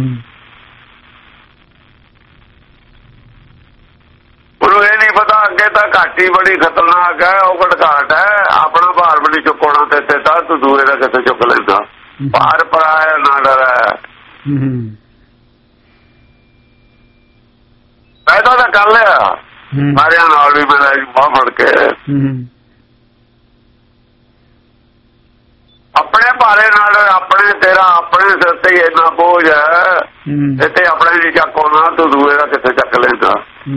[SPEAKER 2] ਉਹਨੂੰ ਇਹ ਨਹੀਂ ਪਤਾ ਅੱਗੇ ਤਾਂ ਘਾਟੀ ਬੜੀ ਖਤਰਨਾਕ ਹੈ, ਉਹ ਘਟਘਾਟ ਹੈ, ਆਪਣਾ ਭਾਰ ਵੀ ਨਹੀਂ ਚੁੱਕਣਾ ਤੇ ਤਾਂ ਤੂੰ ਦੂਰੇ ਦਾ ਕਿੱਥੇ ਚੁੱਕ ਲੈਂਦਾ। ਭਾਰ ਪਰਾਇਆ ਨਾ ਡਰਿਆ। ਪੈਦਾ ਤਾਂ ਕਰ ਲਿਆ ਸਾਰਿਆਂ ਨਾਲ ਵੀ, ਮੇਰਾ ਬਾਂਹ ਫੜ ਕੇ। ਆਪਣੇ ਭਾਰੇ ਨਾਲ ਆਪਣੇ, ਤੇਰਾ ਆਪਣੇ ਸਿਰ ਤੇ ਇੰਨਾ ਬੋਝ ਹੈ, ਇੱਥੇ ਆਪਣੇ ਨਹੀਂ ਚੱਕੋ ਨਾ, ਤੂੰ ਦੂਏ ਦਾ ਕਿੱਥੇ ਚੱਕ ਲੈਂਦਾ।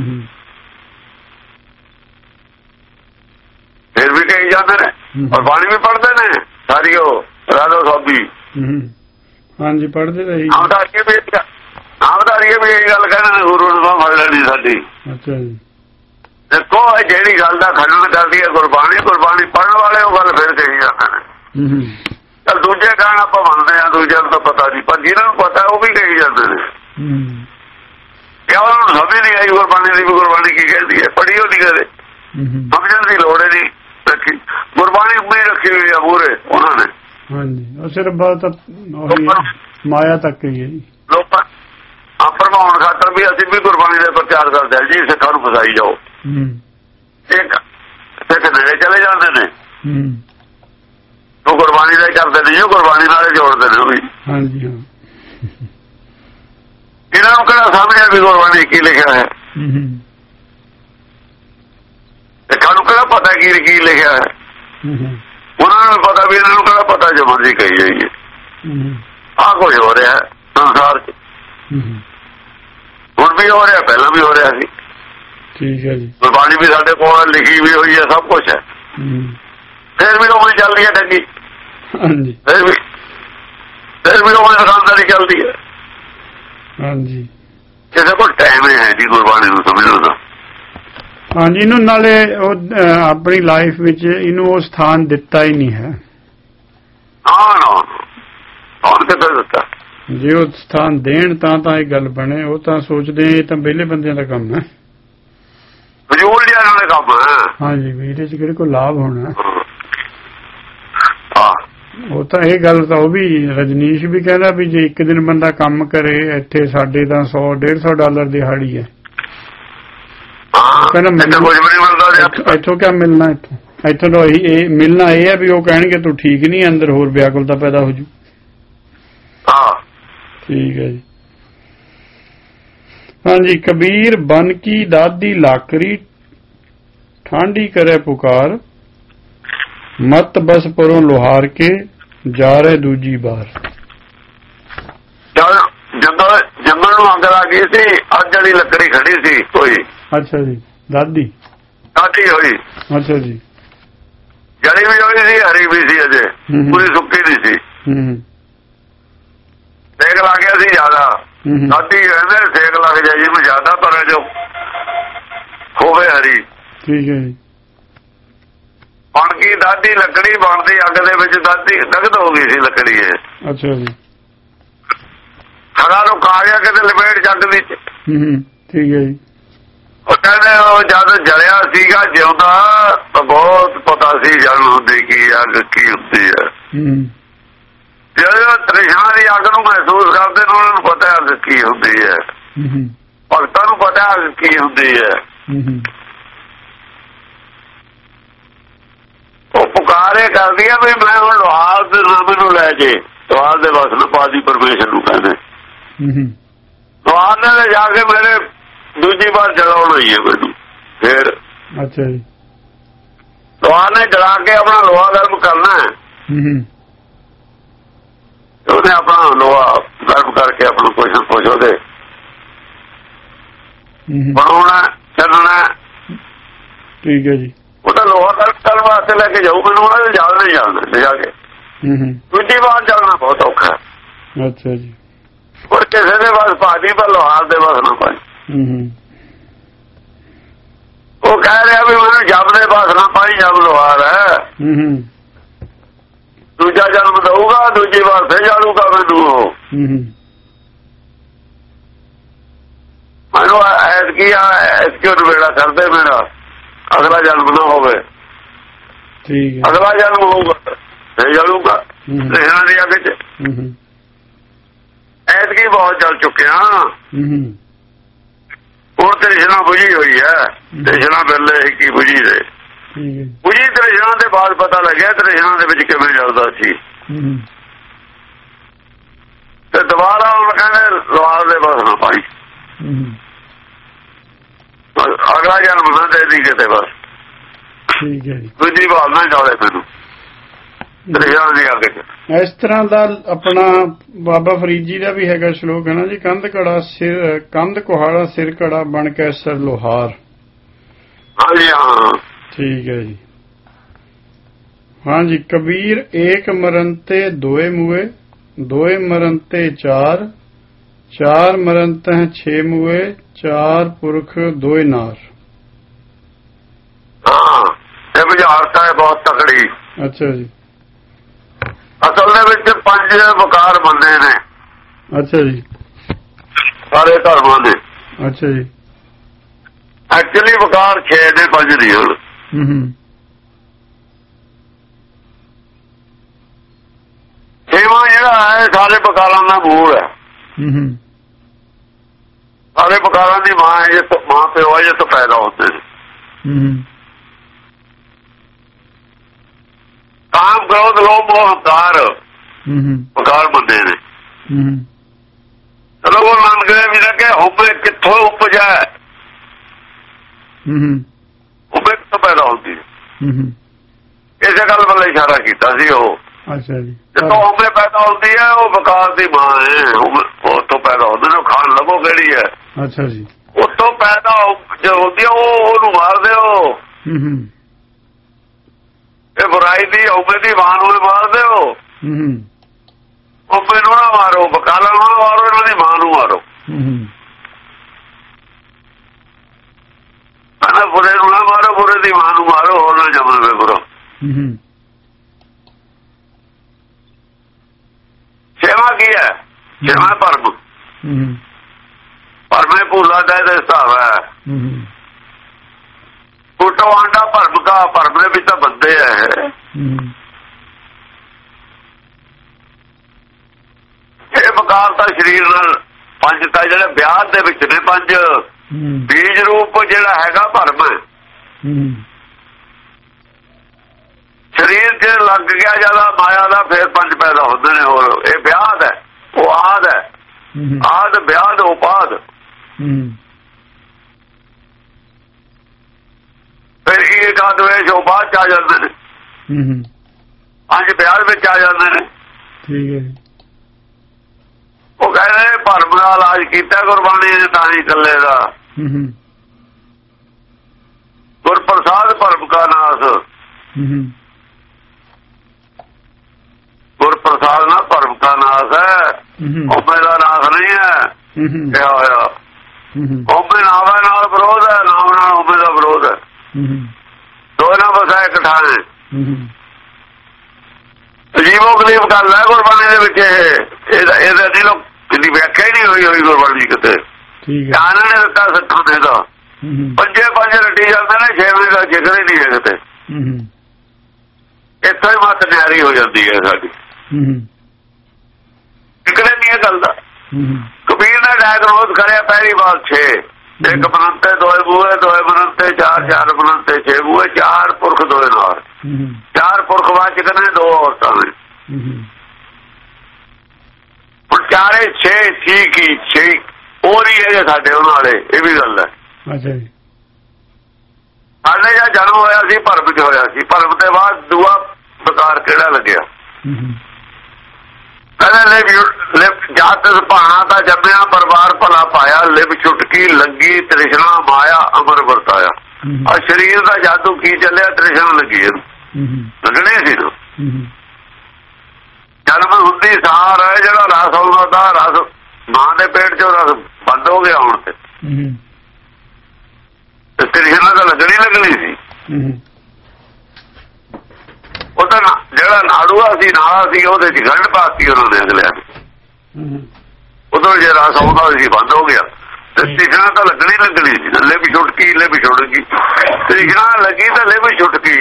[SPEAKER 2] ਫਿਰ ਵੀ ਕਹੀ ਜਾਂਦੇ ਨੇ, ਔਰ ਬਾਣੀ ਵੀ ਪੜ੍ਹਦੇ ਨੇ ਸਾਰੀ, ਉਹ ਰਾਧਾ ਸਵਾਮੀ।
[SPEAKER 1] ਹਾਂਜੀ ਪੜ੍ਹਦੇ ਰਹੀ।
[SPEAKER 2] ਆਮਦਾਰੀਏ ਵੀ ਇਹ ਗੱਲ ਕਹਿੰਦੇ ਨੇ, ਗੁਰੂ ਨੂੰ ਫੜ ਲੈਣੀ ਸਾਡੀ।
[SPEAKER 1] ਅੱਛਾ ਜੀ।
[SPEAKER 2] ਦੇਖੋ ਜਿਹੜੀ ਗੱਲ ਦਾ ਖੰਡਨ ਕਰਦੀ ਹੈ ਗੁਰਬਾਣੀ, ਗੁਰਬਾਣੀ ਪੜ੍ਹਨ ਵਾਲੇ ਉਹ ਗੱਲ ਫਿਰ ਕਹੀ ਜਾਂਦੇ ਨੇ। ਚੱਲ ਦੂਜੇ ਕਹਿਣ ਆਪਾਂ ਮੰਨਦੇ ਹਾਂ, ਦੂਜਿਆਂ ਨੂੰ ਤਾਂ ਪਤਾ ਨਹੀਂ, ਪਰ ਜਿਹਨਾਂ ਨੂੰ ਪਤਾ ਉਹ ਵੀ ਕਹੀ ਜਾਂਦੇ ਨੇ। ਕਿਆ ਉਹਨਾਂ ਨੂੰ ਸਮਝ ਨਹੀਂ ਆਈ ਗੁਰਬਾਣੀ ਦੀ, ਗੁਰਬਾਣੀ ਕੀ ਕਹਿੰਦੀ ਹੈ, ਪੜ੍ਹੀ ਉਹ ਨਹੀਂ ਕਦੇ, ਸਮਝਣ ਦੀ ਲੋੜ ਨਹੀਂ ਰੱਖੀ। ਗੁਰਬਾਣੀ ਉਮੀ ਰੱਖੀ ਹੋਈ ਆ ਪੂਰੇ ਉਹਨਾਂ ਨੇ।
[SPEAKER 1] ਹਾਂਜੀ, ਉਹ ਸਿਰਫ ਮਾਇਆ ਤੱਕ ਹੀ ਹੈ ਜੀ।
[SPEAKER 2] ਲੋਕਾਂ ਭਰਮਾਉਣ ਖਾਤਰ ਵੀ ਅਸੀਂ ਵੀ ਗੁਰਬਾਣੀ ਦਾ ਪ੍ਰਚਾਰ ਕਰਦੇ ਹਾਂ ਜੀ, ਸਿੱਖਾਂ ਨੂੰ ਫਸਾਈ ਜਾਓ। ਇੱਕ ਸਿੱਖ ਨੇੜੇ ਚਲੇ ਜਾਂਦੇ ਨੇ, ਉਹ ਗੁਰਬਾਣੀ ਦਾ ਹੀ ਕਰਦੇ ਨੇ, ਉਹ ਗੁਰਬਾਣੀ ਨਾਲ ਜੋੜਦੇ ਨੇ ਉਹ ਵੀ।
[SPEAKER 1] ਹਾਂਜੀ ਹਾਂ।
[SPEAKER 2] ਇਹਨਾਂ ਨੂੰ ਕਿਹੜਾ ਸਮਝਿਆ ਵੀ ਗੁਰਬਾਣੀ ਕੀ ਲਿਖਿਆ ਹੈ, ਸਿੱਖਾਂ ਨੂੰ ਕਿਹੜਾ ਪਤਾ ਕੀ ਲਿਖਿਆ ਹੈ, ਉਹਨਾਂ ਨੂੰ ਪਤਾ ਵੀ, ਇਹਨਾਂ ਨੂੰ ਕਿਹੜਾ ਪਤਾ ਜੋ ਮਰਜ਼ੀ ਕਹੀ ਜਾਈਏ। ਆਹ ਕੁਝ ਹੋ ਰਿਹਾ ਸੰਸਾਰ ਚ, ਹੁਣ ਵੀ ਹੋ ਰਿਹਾ, ਪਹਿਲਾਂ ਵੀ ਹੋ ਰਿਹਾ ਸੀ।
[SPEAKER 1] ਠੀਕ ਹੈ ਜੀ। ਗੁਰਬਾਣੀ
[SPEAKER 2] ਵੀ ਸਾਡੇ ਕੋਲ ਲਿਖੀ ਵੀ ਹੋਈ ਹੈ, ਸਭ ਕੁਛ ਹੈ, ਫਿਰ ਵੀ ਉਹ ਚੱਲਦੀ ਹੈ ਠੱਗੀ।
[SPEAKER 1] ਹਾਂਜੀ।
[SPEAKER 2] ਫਿਰ ਵੀ ਉਹ ਦੁਕਾਨਦਾਰੀ ਚੱਲਦੀ ਹੈ।
[SPEAKER 1] ਹਾਂਜੀ।
[SPEAKER 2] ਕਿਸੇ ਕੋਲ ਟਾਈਮ ਹੈ ਜੀ ਗੁਰਬਾਣੀ ਨੂੰ ਸਮਝਣ ਦਾ।
[SPEAKER 1] ਹਾਂਜੀ, ਇਹਨੂੰ ਨਾਲੇ ਉਹ ਆਪਣੀ ਲਾਈਫ ਵਿੱਚ ਇਹਨੂੰ ਉਹ ਸਥਾਨ ਦਿੱਤਾ ਹੀ ਨਹੀਂ ਹੈ।
[SPEAKER 2] ਹੁਣ ਕਿੱਥੇ ਦਿੱਤਾ?
[SPEAKER 1] ਜੇ ਉਹ ਸਥਾਨ ਦੇਣ ਤਾਂ ਇਹ ਗੱਲ ਬਣੇ। ਉਹ ਤਾਂ ਸੋਚਦੇ ਇਹ ਤਾਂ ਵਿਹਲੇ ਬੰਦਿਆਂ ਦਾ ਕੰਮ ਹੈ,
[SPEAKER 2] ਫਜ਼ੂਲ ਜਿਹਾ ਨਾਲੇ ਕੰਮ ਹੈ।
[SPEAKER 1] ਹਾਂਜੀ, ਵੀ ਇਹਦੇ ਚ ਕਿਹੜੇ ਕੋਈ ਲਾਭ ਹੋਣਾ। ਉਹ ਤਾਂ ਇਹ ਗੱਲ ਤਾਂ ਉਹ ਵੀ ਰਜਨੀਸ਼ ਵੀ ਕਹਿੰਦਾ ਵੀ ਜੇ ਇੱਕ ਦਿਨ ਬੰਦਾ ਕੰਮ ਕਰੇ, ਇੱਥੇ ਸਾਡੇ ਤਾਂ $100-150 ਦਿਹਾੜੀ ਹੈ। ਇੱਥੋਂ ਕਿਆ ਮਿਲਣਾ, ਇੱਥੋਂ ਤਾਂ ਇਹ ਮਿਲਣਾ ਇਹ ਹੈ ਵੀ ਉਹ ਕਹਿਣਗੇ ਤੂੰ ਠੀਕ ਨਹੀਂ, ਅੰਦਰ ਹੋਰ ਵਿਆਕੁਲਤਾ ਪੈਦਾ ਹੋ ਜੂ। ਠੀਕ ਹੈ ਜੀ। ਹਾਂਜੀ। ਕਬੀਰ ਬਨ ਕੀ ਦਾਦੀ ਲਾਕਰੀ, ਠਾਂਡੀ ਕਰੇ ਪੁਕਾਰ, ਮਤ ਬਸ ਪਰੋਂ ਲੋਹਾਰ ਕੇ, ਜਾ ਰਹੇ ਦੂਜੀ ਬਾਰ।
[SPEAKER 2] ਜਦੋਂ ਜੰਗਲ ਨੂੰ ਅੱਗ ਲੱਗ ਗਈ ਸੀ, ਅੱਜ ਜਿਹੜੀ ਲੱਕੜੀ ਖੜੀ ਸੀ ਕੋਈ। ਅੱਛਾ
[SPEAKER 1] ਜੀ। ਦਾਦੀ
[SPEAKER 2] ਹੋਈ।
[SPEAKER 1] ਅੱਛਾ ਜੀ।
[SPEAKER 2] ਜੜੀ ਵੀ ਹੋਈ ਸੀ, ਹਰੀ ਵੀ ਸੀ, ਅਜੇ ਪੂਰੀ ਸੁੱਕੀ ਨਹੀਂ ਸੀ। ਸੇਕ ਲੱਗ ਗਿਆ ਸੀ ਜ਼ਿਆਦਾ। ਦਾਦੀ ਕਹਿੰਦੇ ਸੇਕ ਲੱਗ ਜਾਏ ਜਿਹਨੂੰ ਜ਼ਿਆਦਾ, ਪਰ ਜੋ ਹੋਵੇ ਹਰੀ।
[SPEAKER 1] ਠੀਕ ਹੈ ਜੀ।
[SPEAKER 2] ਬਣ ਗਈ ਦਾਦੀ ਲੱਕੜੀ, ਬਣਦੀ ਅੱਗ ਦੇ ਵਿੱਚ ਦਾਦੀ ਦਗਧ ਹੋ ਗਈ ਸੀ ਲੱਕੜੀ ਇਹ।
[SPEAKER 1] ਅੱਛਾ ਜੀ।
[SPEAKER 2] ਹਰਾ ਨੂੰ ਖਾ ਗਿਆ ਕਿਤੇ ਲਪੇਟ ਚੱਕ ਦੀ।
[SPEAKER 1] ਠੀਕ ਹੈ ਜੀ।
[SPEAKER 2] ਉਹ ਕਹਿੰਦੇ ਉਹ ਜਦ ਜਲਿਆ ਸੀਗਾ ਜਿਉਂਦਾ ਤਾਂ ਬਹੁਤ ਪਤਾ ਸੀ ਜਲ ਹੁੰਦੀ ਕੀ, ਅੱਗ ਕੀ ਹੁੰਦੀ ਹੈ। ਜਦੋਂ ਤ੍ਰਿਸ਼ਨਾ ਦੀ ਅੱਗ ਨੂੰ ਮਹਿਸੂਸ ਕਰਦੇ ਨੇ ਉਹਨਾਂ ਨੂੰ ਪਤਾ ਅੱਗ ਕੀ ਹੁੰਦੀ ਹੈ। ਭਗਤਾਂ ਨੂੰ ਪਤਾ ਅੱਗ ਕੀ ਹੁੰਦੀ ਹੈ। ਉਹ ਪੁਕਾਰੇ ਕਰਦੀ ਆ ਵੀ ਮੈਂ ਹੁਣ ਲੋਹਾਰ ਦੇ ਨਾਮ ਨੂੰ ਲੈ ਕੇ ਲੋਹਾਰ ਦੇ ਵਸ ਨੂੰ ਪਾਦੀ ਪਰਮੇਸ਼ਰ ਨੂੰ ਕਹਿੰਦੇ। ਲੋਹਾਰ ਨੇ ਲੈ ਜਾ ਕੇ ਮੇਰੇ ਦੂਜੀ ਵਾਰ ਜਲਾਉਣਾ ਹੀ ਹੈ ਮੈਨੂੰ ਫੇਰ।
[SPEAKER 1] ਅੱਛਾ ਜੀ।
[SPEAKER 2] ਲੋਹਾਰ ਨੇ ਜਲਾ ਕੇ ਆਪਣਾ ਲੋਹਾ ਗਰਮ ਕਰਨਾ ਹੈ। ਉਹਨੇ ਆਪਣਾ ਲੋਹਾ ਗਰਮ ਕਰਕੇ ਆਪਣਾ ਕੁਛ ਨਾ ਕੁਛ ਉਹਦੇ ਬਣਾਉਣਾ ਚੱਲਣਾ।
[SPEAKER 1] ਠੀਕ ਹੈ ਜੀ।
[SPEAKER 2] ਉਹ ਤਾਂ ਲੋਹਾ ਗਰਮ ਕਰਨ ਵਾਸਤੇ ਲੈ ਕੇ ਜਾਊ ਮੈਨੂੰ, ਉਹਨਾਂ ਦੇ ਜਾਲ ਨਹੀਂ ਜਾਣਾ ਲਿਜਾ ਕੇ। ਦੂਜੀ ਵਾਰ ਚੱਲਣਾ ਬਹੁਤ ਔਖਾ ਹੈ।
[SPEAKER 1] ਅੱਛਾ ਜੀ।
[SPEAKER 2] ਔਰ ਕਿਸੇ ਦੇ ਬਸ ਭਾਜੀ ਪਰ ਲੋਹਾਰ ਦੇ ਬਸ ਨਾ ਪਾਈ। ਉਹ ਕਹਿ ਰਿਹਾ ਵੀ ਮੈਨੂੰ ਜਬ ਦੇ ਬਸ ਨਾ ਪਾਈ, ਜਬ ਲੋਹਾਰ ਹੈ। ਦੂਜਾ ਜਨਮ ਦਊਗਾ, ਦੂਜੀ ਵਾਰ ਫੇਰ ਜਾਣੂਗਾ ਮੈਨੂੰ ਉਹ। ਮੈਨੂੰ ਐਤਕੀ ਨਵੇੜਾ ਕਰਦੇ ਮੇਰਾ, ਅਗਲਾ ਜਨਮ ਨਾ ਹੋਵੇ।
[SPEAKER 1] ਠੀਕ ਹੈ।
[SPEAKER 2] ਅਗਲਾ ਜਨਮ ਹੋਊਗਾ ਫੇਰ ਜਾਣੂਗਾ ਇਹਨਾਂ ਦੀ ਅੱਗ ਚ। ਐਤਕੀ ਬਹੁਤ ਚੱਲ ਚੁੱਕਿਆ। ਹੁਣ ਤ੍ਰਿਸ਼ਨਾ ਬੁਝੀ ਹੋਈ ਹੈ। ਤ੍ਰਿਸ਼ਨਾ ਵੇਲੇ ਕੀ ਬੁਝੀ ਦੇ ਬੁਝੀ ਤ੍ਰਿਸ਼ਨਾ ਦੇ ਬਾਅਦ ਪਤਾ ਲੱਗਿਆ ਤ੍ਰਿਸ਼ਨਾ ਦੇ ਵਿੱਚ ਕਿਵੇਂ ਚੱਲਦਾ ਸੀ। ਤੇ ਦੁਬਾਰਾ ਹੁਣ ਕਹਿੰਦੇ ਲੋਹਾਰ ਦੇ ਬਸ ਨਾ ਪਾਈ, ਅਗਲਾ ਜਨਮ ਨਾ ਦੇ ਦੀ ਕਿਤੇ ਬਸ।
[SPEAKER 1] ਠੀਕ ਹੈ।
[SPEAKER 2] ਦੂਜੀ ਬਾਤ ਨਾ ਜਾਵੇ ਮੈਨੂੰ ਤ੍ਰਿਸ਼ਨਾ ਦੀ ਅੱਗ ਚ।
[SPEAKER 1] ਇਸ ਤਰ੍ਹਾਂ ਦਾ ਆਪਣਾ ਬਾਬਾ ਫਰੀਦ ਜੀ ਦਾ ਵੀ ਹੈਗਾ ਸ਼ਲੋਕ ਹੈ ਨਾ ਜੀ, ਕੰਧ ਘੜਾ ਸਿਰ, ਕੰਧ ਕੁਹਾੜਾ ਸਿਰ ਘੜਾ ਬਣ ਕੇ ਸਿਰ ਲੋਹਾਰ।
[SPEAKER 2] ਹਾਂਜੀ ਹਾਂ।
[SPEAKER 1] ਠੀਕ ਹੈ ਜੀ। ਹਾਂਜੀ। ਕਬੀਰ ਏਕ ਮਰਨ ਤੇ ਦੋਏ ਮੂਏ, ਦੋਏ ਮਰਨ ਤੇ ਚਾਰ, ਚਾਰ ਮਰਨ ਤੇ 6 ਮੂਏ, ਚਾਰ ਪੁਰਖ ਦੋਏ ਨਾਰ।
[SPEAKER 2] ਹਾਂ ਇਹ ਬੁਝਾਰਤਾ ਹੈ ਬਹੁਤ ਤਕੜੀ।
[SPEAKER 1] ਅੱਛਾ ਜੀ।
[SPEAKER 2] ਅਸਲ ਦੇ ਵਿੱਚ 5 ਵਕਾਰ ਬੰਦੇ ਨੇ।
[SPEAKER 1] ਅੱਛਾ ਜੀ।
[SPEAKER 2] ਸਾਰੇ ਧਰਮਾਂ ਦੇ।
[SPEAKER 1] ਅੱਛਾ ਜੀ।
[SPEAKER 2] ਐਕਚੁਅਲੀ ਵਕਾਰ 6 ਨੇ, 5 ਨਹੀਂ ਹੁਣ। ਛੇਵਾਂ ਜਿਹੜਾ ਹੈ ਸਾਰੇ ਵਕਾਰਾਂ ਦਾ ਮੂਲ ਹੈ। ਸਾਰੇ ਵਕਾਰਾਂ ਦੀ ਮਾਂ ਹੈ, ਜਿਸ ਮਾਂ ਪਿਓ ਹੈ, ਜਿਸ ਤੋਂ ਪੈਦਾ ਹੁੰਦੇ ਨੇ। ਕਾਮ ਕ੍ਰੋਧ ਲੋਭ ਮੋਹ ਹੰਕਾਰ ਵਕਾਰ ਬੰਦੇ ਨੇ। ਚਲੋ ਉਹ ਨਾਨਕ ਦੇਵ ਜੀ ਨੇ ਕਿ ਹੋਵੇ ਕਿੱਥੋਂ ਉਪਜਾ, ਹੋਵੇ ਕਿੱਥੋਂ ਪੈਦਾ ਹੁੰਦੀ ਹੈ। ਇਸੇ ਗੱਲ ਵੱਲ ਇਸ਼ਾਰਾ ਕੀਤਾ ਸੀ ਉਹ। ਅੱਛਾ ਜੀ। ਜਿੱਥੋਂ ਹੋਵੇ ਪੈਦਾ ਹੁੰਦੀ ਹੈ ਉਹ ਵਕਾਰ ਦੀ ਮਾਂ ਹੈ। ਉਹ ਤੋਂ ਪੈਦਾ ਹੁੰਦੇ ਨੇ। ਖਾਣ ਲੱਭੋ ਕਿਹੜੀ ਹੈ। ਅੱਛਾ ਜੀ। ਉੱਥੋਂ ਪੈਦਾ ਜੋ ਹੁੰਦੀ ਹੈ ਉਹਨੂੰ ਮਾਰ ਦਿਓ। ਇਹ ਬੁਰਾਈ ਦੀ ਹੋਵੇ ਦੀ ਮਾਂ ਨੂੰ ਮਾਰ ਦਿਓ। ਹੋਵੇ ਨੂੰ ਨਾ ਮਾਰੋ, ਵਕਾਲਾਂ ਨੂੰ ਨਾ ਮਾਰੋ, ਇਹਨਾਂ ਦੀ ਮਾਂ ਨੂੰ ਮਾਰੋ। ਬੁਰੇ ਨੂੰ ਨਾ ਮਾਰੋ, ਬੁਰੇ ਦੀ ਮਾਂ ਨੂੰ ਮਾਰੋ, ਹੋਰ ਨਾ ਜੰਮੇ ਬੁਰਾ। ਸੇਵਾ ਕੀ ਹੈ? ਸੇਵਾ ਭਰਮ। ਭਰਮੇ ਭੂਲਾ ਦਾ ਇਹਦਾ ਹਿਸਾਬ ਹੈ। ਫੋਟੋ ਆਂਡਾ ਭਰਮ ਦਾ, ਭਰਮ ਦੇ ਵਿੱਚ ਤਾਂ ਬੰਦੇ ਹੈ। ਇਹ ਵਕਾਰ ਤਾਂ ਸਰੀਰ ਨਾਲ 5 ਤਾਂ ਜਿਹੜੇ ਵਿਆਹ ਦੇ ਵਿੱਚ ਨੇ 5 ਬੀਜ ਰੂਪ ਜਿਹੜਾ ਹੈਗਾ ਭਰਮ ਹੈ। ਸਰੀਰ ਚ ਲੱਗ ਗਿਆ ਜਿਆਦਾ ਮਾਇਆ ਦਾ, ਫਿਰ 5 ਪੈਦਾ ਹੁੰਦੇ ਨੇ। ਹੋਰ ਇਹ ਵਿਆਹ ਹੈ, ਉਹ ਆਦ ਹੈ। ਆਦ ਵਿਆਹ ਉਪਾਦ। ਫਿਰ ਇਹ ਕਾਦਵੇਸ਼ ਉਹ ਬਾਅਦ ਚ ਆ ਜਾਂਦੇ ਨੇ। 5 ਵਿਆਹ ਵਿੱਚ ਆ ਜਾਂਦੇ ਨੇ। ਠੀਕ ਹੈ। ਉਹ ਕਹਿੰਦੇ ਭਰਮ ਦਾ ਇਲਾਜ ਕੀਤਾ ਗੁਰਬਾਣੀ ਨੇ ਤਾਂ ਹੀ ਚੱਲੇ ਦਾ। ਗੁਰਪ੍ਰਸਾਦ ਭਰਮ ਕਾ ਨਾਸ। ਗੁਰਪ੍ਰਸਾਦ ਨਾਲ ਭਰਮ ਕਾ ਨਾਸ ਹੈ। ਓਮੇ ਦਾ ਨਾਸ ਨਹੀਂ ਹੈ ਕਿਹਾ ਹੋਇਆ। ਓਮੇ ਨਾਮ ਨਾਲ ਵਿਰੋਧ ਹੈ, ਨਾਮ ਨਾਲ ਓਮੇ ਦਾ ਵਿਰੋਧ ਹੈ। ਦੋਨਾਂ ਬਸਾ ਇੱਕ ਥਾਂ ਹੈ। ਅਜੀਬੋ ਗਰੀਬ ਗੱਲ ਹੈ ਗੁਰਬਾਣੀ ਦੇ ਵਿੱਚ। ਇਹਦਾ ਨਹੀਂ ਲੋਕ ਕਿੰਨੀ ਵਿਆਖਿਆ ਹੀ ਨਹੀਂ ਹੋਈ ਗੁਰਬਾਣੀ ਕਿਤੇ। ਇਹਨਾਂ ਨੇ ਦਿੱਤਾ ਸਿੱਖਾਂ ਦੇ ਦਾ ਪੰਜੇ ਪੰਜ ਰੱਟੀ ਜਾਂਦੇ ਨੇ, ਛੇਵੇਂ ਦਾ ਜ਼ਿਕਰ ਹੀ ਨਹੀਂ ਹੈ ਕਿਤੇ। ਇੱਥੋਂ ਹੀ ਮੱਤ ਨਿਆਰੀ ਹੋ ਜਾਂਦੀ ਹੈ ਸਾਡੀ। ਟਿਕੜੇ ਨਹੀਂ ਇਹ ਗੱਲ ਦਾ। ਕਬੀਰ ਨੇ ਡਾਇਗਨੋਸ ਕਰਿਆ ਪਹਿਲੀ ਵਾਰ 6 ਇੱਕ ਬਨੰਤੇ ਦੋਏ ਬੂਹੇ, ਦੋਏ ਬਨੰਤੇ ਚਾਰ, ਚਾਰ ਬਨੰਤੇ 6 ਬੂਹੇ, 4 ਪੁਰਖ ਦੋਏ ਨਾਲ। 4 ਪੁਰਖ ਵਾਚਕ ਨੇ 2 ਔਰਤਾਂ ਨੇ। ਹੁਣ 4 6 ਠੀਕ ਹੀ 6 ਉਹ ਨਹੀਂ ਹੈਗੇ ਸਾਡੇ ਉਹਨਾਂ ਵਾਲੇ। ਇਹ ਵੀ ਗੱਲ ਹੈ। ਸਾਡੇ ਜਾਂ ਜਨਮ ਹੋਇਆ ਸੀ ਭਰਮ ਚ ਹੋਇਆ ਸੀ, ਭਰਮ ਦੇ ਬਾਅਦ ਦੂਆ ਬਕਾਰ ਕਿਹੜਾ ਲੱਗਿਆ। ਕਹਿੰਦੇ ਜਾਤ ਭਾਣਾ ਤਾਂ ਜੰਮਿਆ ਪਰਿਵਾਰ ਭਲਾ ਪਾਇਆ, ਲਿਵ ਛੁਟਕੀ ਲੱਗੀ ਤ੍ਰਿਸ਼ਨਾ ਮਾਇਆ ਅਮਰ ਵਰਤਾਇਆ। ਆ ਸਰੀਰ ਦਾ ਜਾਦੂ ਕੀ ਚੱਲਿਆ, ਤ੍ਰਿਸ਼ਨਾ ਲੱਗੀ ਲੱਗਣੇ ਸੀ ਨਾ। ਜਨਮ ਹੁੰਦੀ ਸਾਰ ਹੈ ਜਿਹੜਾ ਰਸ ਆਉਂਦਾ ਦਾ ਰਸ ਮਾਂ ਦੇ ਪੇਟ ਚੋਂ ਰਸ ਬੰਦ ਹੋ ਗਿਆ ਹੁਣ ਤੇ ਤ੍ਰਿਸ਼ਨਾ ਤਾਂ ਲੱਗਣੀ ਸੀ। ਉਹ ਤਾਂ ਜਿਹੜਾ ਨਾੜੂਆ ਸੀ ਨਾਲਾ ਸੀ ਉਹਦੇ ਚ ਗੰਢ ਪਾਤੀ ਉਹਨਾਂ ਨੇ ਅਗਲਿਆਂ ਨੇ। ਉਦੋਂ ਜੇ ਰਸ ਆਉਂਦਾ ਸੀ ਬੰਦ ਹੋ ਗਿਆ ਤੇ ਤ੍ਰਿਸ਼ਨਾ ਤਾਂ ਲੱਗਣੀ ਸੀ। ਲਿਵ ਛੁਟਕੀ ਲਿਵ ਛੁੱਟ ਗਈ, ਤ੍ਰਿਸ਼ਨਾ ਲੱਗੀ ਤਾਂ ਲਿਵ ਛੁਟਕੀ।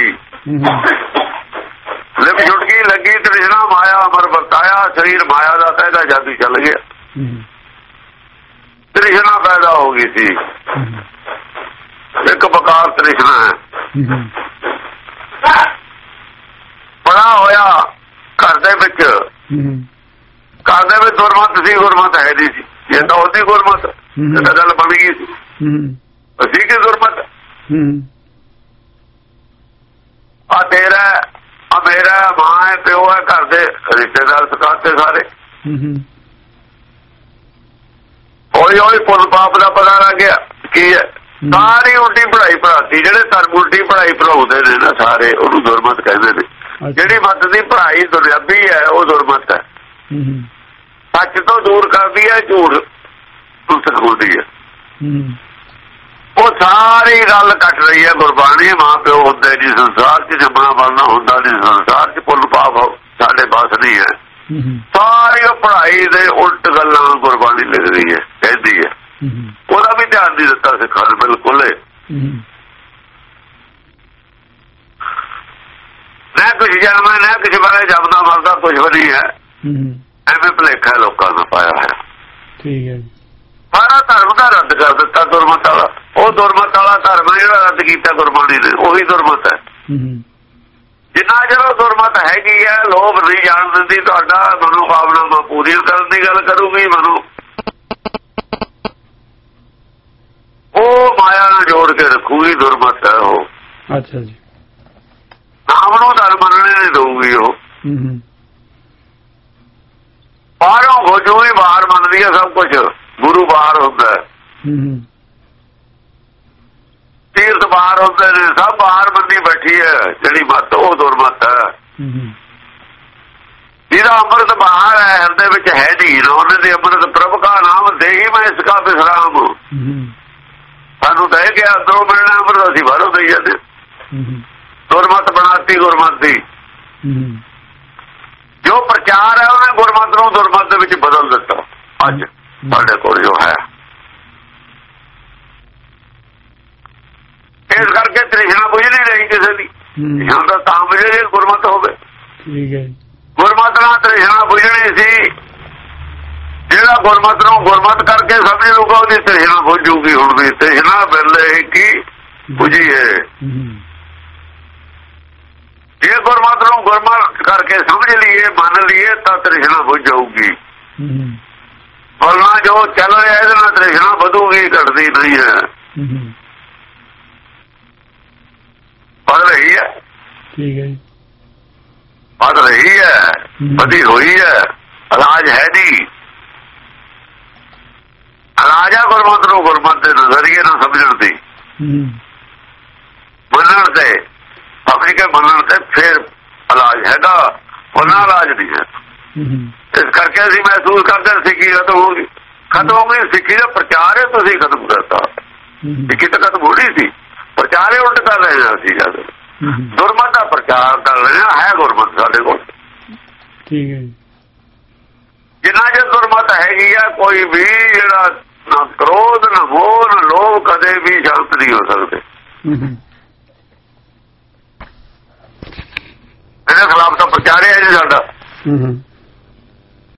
[SPEAKER 2] ਲਿਵ ਛੁਟਕੀ ਲੱਗੀ ਤ੍ਰਿਸ਼ਨਾ ਮਾਇਆ ਅਮਰ ਵਰਤਾਇਆ। ਸਰੀਰ ਮਾਇਆ ਦਾ ਤਾਂ ਇਹਦਾ ਜਾਦੂ ਚੱਲ ਗਿਆ, ਤ੍ਰਿਸ਼ਨਾ ਪੈਦਾ ਹੋ ਗਈ ਸੀ। ਇੱਕ ਬਕਾਰ ਤ੍ਰਿਸ਼ਨਾ ਹੈ। ਬੜਾ ਹੋਇਆ ਘਰ ਦੇ ਵਿੱਚ। ਘਰ ਦੇ ਵਿੱਚ ਗੁਰਮਤ ਸੀ, ਗੁਰਮਤ ਹੈ ਨਹੀਂ ਸੀ। ਜੇ ਤਾਂ ਉਹਦੀ ਗੁਰਮਤ ਤਾਂ ਗੱਲ ਬਣ ਗਈ ਸੀ। ਅਸੀਂ ਕਿ ਗੁਰਮਤ ਆ ਤੇਰਾ ਆ ਮੇਰਾ ਮਾਂ ਹੈ ਪਿਓ ਹੈ, ਘਰ ਦੇ ਰਿਸ਼ਤੇਦਾਰ ਸਕਾਤੇ ਸਾਰੇ। ਹੌਲੀ ਹੌਲੀ ਪੁੱਲ ਪਾਪ ਦਾ ਪਤਾ ਲੱਗ ਗਿਆ ਕੀ ਹੈ। ਸਾਰੀ ਉਲਟੀ ਪੜ੍ਹਾਈ ਪੜ੍ਹਾਤੀ। ਜਿਹੜੇ ਧਰਮ ਉਲਟੀ ਪੜ੍ਹਾਈ ਪੜ੍ਹਾਉਂਦੇ ਨੇ ਨਾ ਸਾਰੇ, ਉਹਨੂੰ ਦੁਰਮਤ ਕਹਿੰਦੇ ਨੇ। ਜਿਹੜੀ ਮੱਤ ਦੀ ਪੜ੍ਹਾਈ ਦੁਰਲੱਭੀ ਹੈ ਉਹ ਦੁਰਮਤ ਹੈ। ਸੱਚ ਤੋਂ ਦੂਰ ਕਰਦੀ ਹੈ, ਝੂਠ ਤੋਂ ਸਿਖਾਉਂਦੀ ਹੈ। ਉਹ ਸਾਰੀ ਗੱਲ ਕੱਟ ਰਹੀ ਹੈ ਗੁਰਬਾਣੀ। ਮਾਂ ਪਿਓ ਹੁੰਦੇ ਜੀ ਸੰਸਾਰ ਚ, ਜੰਮਣਾ ਬਣਨਾ ਹੁੰਦਾ ਨਹੀਂ ਸੰਸਾਰ ਚ। ਪੁੱਲ ਪਾਪ ਸਾਡੇ ਪਾਸ ਨਹੀਂ ਹੈ। ਸਾਰੀ ਉਹ ਪੜ੍ਹਾਈ ਦੇ ਉਲਟ ਗੱਲਾਂ ਗੁਰਬਾਣੀ ਲਿਖ ਰਹੀ ਹੈ, ਕਹਿੰਦੀ ਹੈ। ਉਹਦਾ ਵੀ ਧਿਆਨ ਨਹੀਂ ਦਿੱਤਾ ਸਿੱਖਾਂ ਨੇ ਬਿਲਕੁਲ। ਨਾ ਕੁਛ ਜਨਮਾ ਨਾ ਕੁਛ ਬਾਰੇ ਜਪਦਾ ਮਰਦਾ ਕੁਛ ਵੀ ਨਹੀਂ ਹੈ। ਐਵੇਂ ਭੁਲੇਖਾ ਲੋਕਾਂ ਨੂੰ ਪਾਇਆ ਹੋਇਆ। ਠੀਕ ਹੈ। ਸਾਰਾ ਧਰਮ ਦਾ ਰੱਦ ਕਰ ਦਿੱਤਾ ਦੁਰਮਤ ਵਾਲਾ। ਉਹ ਦੁਰਮਤ ਵਾਲਾ ਧਰਮ ਜਿਹੜਾ ਰੱਦ ਕੀਤਾ ਗੁਰਬਾਣੀ ਨੇ, ਉਹੀ ਦੁਰਮਤ ਹੈ। ਜਿੰਨਾ ਚਿਰ ਦੁਰਮਤ ਹੈਗੀ ਹੈ, ਲੋਭ ਨਹੀਂ ਜਾਣ ਦਿੰਦੀ ਤੁਹਾਡਾ ਮਨੋਭਾਵਨਾਵਾਂ ਪੂਰੀਆਂ ਕਰਨ ਦੀ ਗੱਲ ਕਰੂਗੀ। ਉਹ ਮਾਇਆ ਨਾਲ ਜੋੜ ਕੇ ਰੱਖੂਗੀ, ਦੁਰਮਤ ਹੈ ਉਹ। ਅੱਛਾ ਜੀ। ਨਾਮ ਨੂੰ ਧਰਮ ਮੰਨਣੇ ਨਹੀਂ ਦਊਗੀ ਉਹ। ਬਾਹਰੋਂ ਖੋਜੂਗੀ, ਬਾਹਰ ਮੰਨਦੀ ਹੈ ਸਭ ਕੁਛ। ਗੁਰੂ ਬਾਹਰ ਹੁੰਦਾ, ਤੀਰਥ ਬਾਹਰ ਹੁੰਦੇ ਨੇ, ਸਭ ਬਾਹਰ ਮੰਨੀ ਬੈਠੀ ਹੈ। ਜਿਹੜੀ ਮੱਤ ਉਹ ਦੁਰਮਤ ਹੈ। ਜਿਹਦਾ ਅੰਮ੍ਰਿਤ ਬਾਹਰ ਹੈ, ਹਿਰਦੇ ਵਿੱਚ ਹੈ ਨਹੀਂ। ਉਹਨੇ ਦੇ ਅੰਮ੍ਰਿਤ ਪ੍ਰਭ ਕਾ ਨਾਮ ਦੇਹੀ ਮੈਂ ਇਸ ਕਾ ਵਿਸਰਾਮ। ਸਾਨੂੰ ਤਾਂ ਇਹ ਕਿਹਾ ਅੰਦਰੋਂ ਮਿਲਣਾ ਅੰਮ੍ਰਿਤ, ਅਸੀਂ ਬਾਹਰੋਂ ਦੇਈ ਜਾਂਦੇ। ਦੁਰਮਤ ਬਣਾਤੀ ਗੁਰਮਤ ਦੀ। ਜੋ ਪ੍ਰਚਾਰ ਹੈ ਉਹਨੇ ਗੁਰਮਤ ਨੂੰ ਦੁਰਮਤ ਦੇ ਵਿੱਚ ਬਦਲ ਦਿੱਤਾ। ਅੱਜ ਸਾਡੇ ਕੋਲ ਜੋ ਹੈ, ਇਸ ਕਰਕੇ ਤ੍ਰਿਸ਼ਨਾ ਬੁਝ ਨਹੀਂ ਰਹੀ ਕਿਸੇ ਦੀ। ਤ੍ਰਿਸ਼ਨਾ ਤਾਂ ਬੁਝੇ ਜੇ ਗੁਰਮਤ ਹੋਵੇ। ਗੁਰਮਤ ਨਾਲ ਤ੍ਰਿਸ਼ਨਾ ਬੁਝਣੀ ਸੀ। ਜਿਹੜਾ ਗੁਰਮਤ ਨੂੰ ਗੁਰਮਤ ਕਰਕੇ ਸਮਝ ਲੂਗਾ ਉਹਦੀ ਤ੍ਰਿਸ਼ਨਾ ਬੁਝ ਜੂਗੀ। ਹੁਣ ਵੀ ਤ੍ਰਿਸ਼ਨਾ ਵੇਲੇ ਕੀ ਬੁਝੀ ਹੈ। ਜੇ ਗੁਰਮਤ ਨੂੰ ਗੁਰਮਤ ਕਰਕੇ ਸਮਝ ਲਈਏ, ਮੰਨ ਲਈਏ ਤਾਂ ਤ੍ਰਿਸ਼ਨਾ ਬੁਝ ਜਾਊਗੀ। ਬੋਲਣਾ ਜੋ ਚੱਲ ਰਿਹਾ ਇਹਦੇ ਨਾਲ ਤ੍ਰਿਸ਼ਨਾ ਵਧੂਗੀ, ਘਟਦੀ ਨਹੀਂ ਹੈ। ਵੱਧ ਰਹੀ ਹੈ। ਠੀਕ ਹੈ। ਵੱਧ ਰਹੀ ਹੈ, ਵਧੀ ਹੋਈ ਹੈ। ਇਲਾਜ ਹੈ ਨਹੀਂ। ਇਲਾਜ ਹੈ ਗੁਰਮਤ ਨੂੰ ਗੁਰਮਤ ਦੇ ਨਜ਼ਰੀਏ ਨਾਲ ਸਮਝਣ ਦੀ, ਮੰਨਣ ਤੇ, ਸਮਝ ਕੇ ਮੰਨਣ ਤੇ ਫਿਰ ਇਲਾਜ ਹੈਗਾ। ਉਹਨਾਂ ਇਲਾਜ ਨਹੀਂ ਹੈ। ਇਸ ਕਰਕੇ ਅਸੀਂ ਮਹਿਸੂਸ ਕਰਦੇ ਸਿੱਖੀ ਖਤਮ ਹੋ ਗਈ। ਖਤਮ ਹੋ ਗਈ ਸਿੱਖੀ ਦਾ ਪ੍ਰਚਾਰ ਹੈ, ਤੁਸੀਂ ਖਤਮ ਕਰਤਾ। ਸਿੱਖੀ ਤਾਂ ਖਤਮ ਹੋਣੀ ਸੀ, ਪ੍ਰਚਾਰ ਉਲਟ ਕਰ ਰਹੇ ਹਾਂ ਅਸੀਂ। ਜਦ ਗੁਰਮਤਿ ਦਾ ਪ੍ਰਚਾਰ ਕਰ ਰਹੇ ਹਾਂ, ਹੈ ਗੁਰਮਤਿ ਸਾਡੇ ਕੋਲ।
[SPEAKER 1] ਠੀਕ ਹੈ ਜੀ।
[SPEAKER 2] ਜਿੰਨਾ ਚਿਰ ਗੁਰਮਤਿ ਹੈਗੀ ਆ, ਕੋਈ ਵੀ ਜਿਹੜਾ ਨਾ ਕ੍ਰੋਧ ਨਾ ਮੋਹ ਨਾ ਲੋਭ ਕਦੇ ਵੀ ਸ਼ਾਂਤ ਨਹੀਂ ਹੋ ਸਕਦੇ। ਇਹਦੇ ਖਿਲਾਫ ਤਾਂ ਪ੍ਰਚਾਰ ਹੈ ਜੀ ਸਾਡਾ।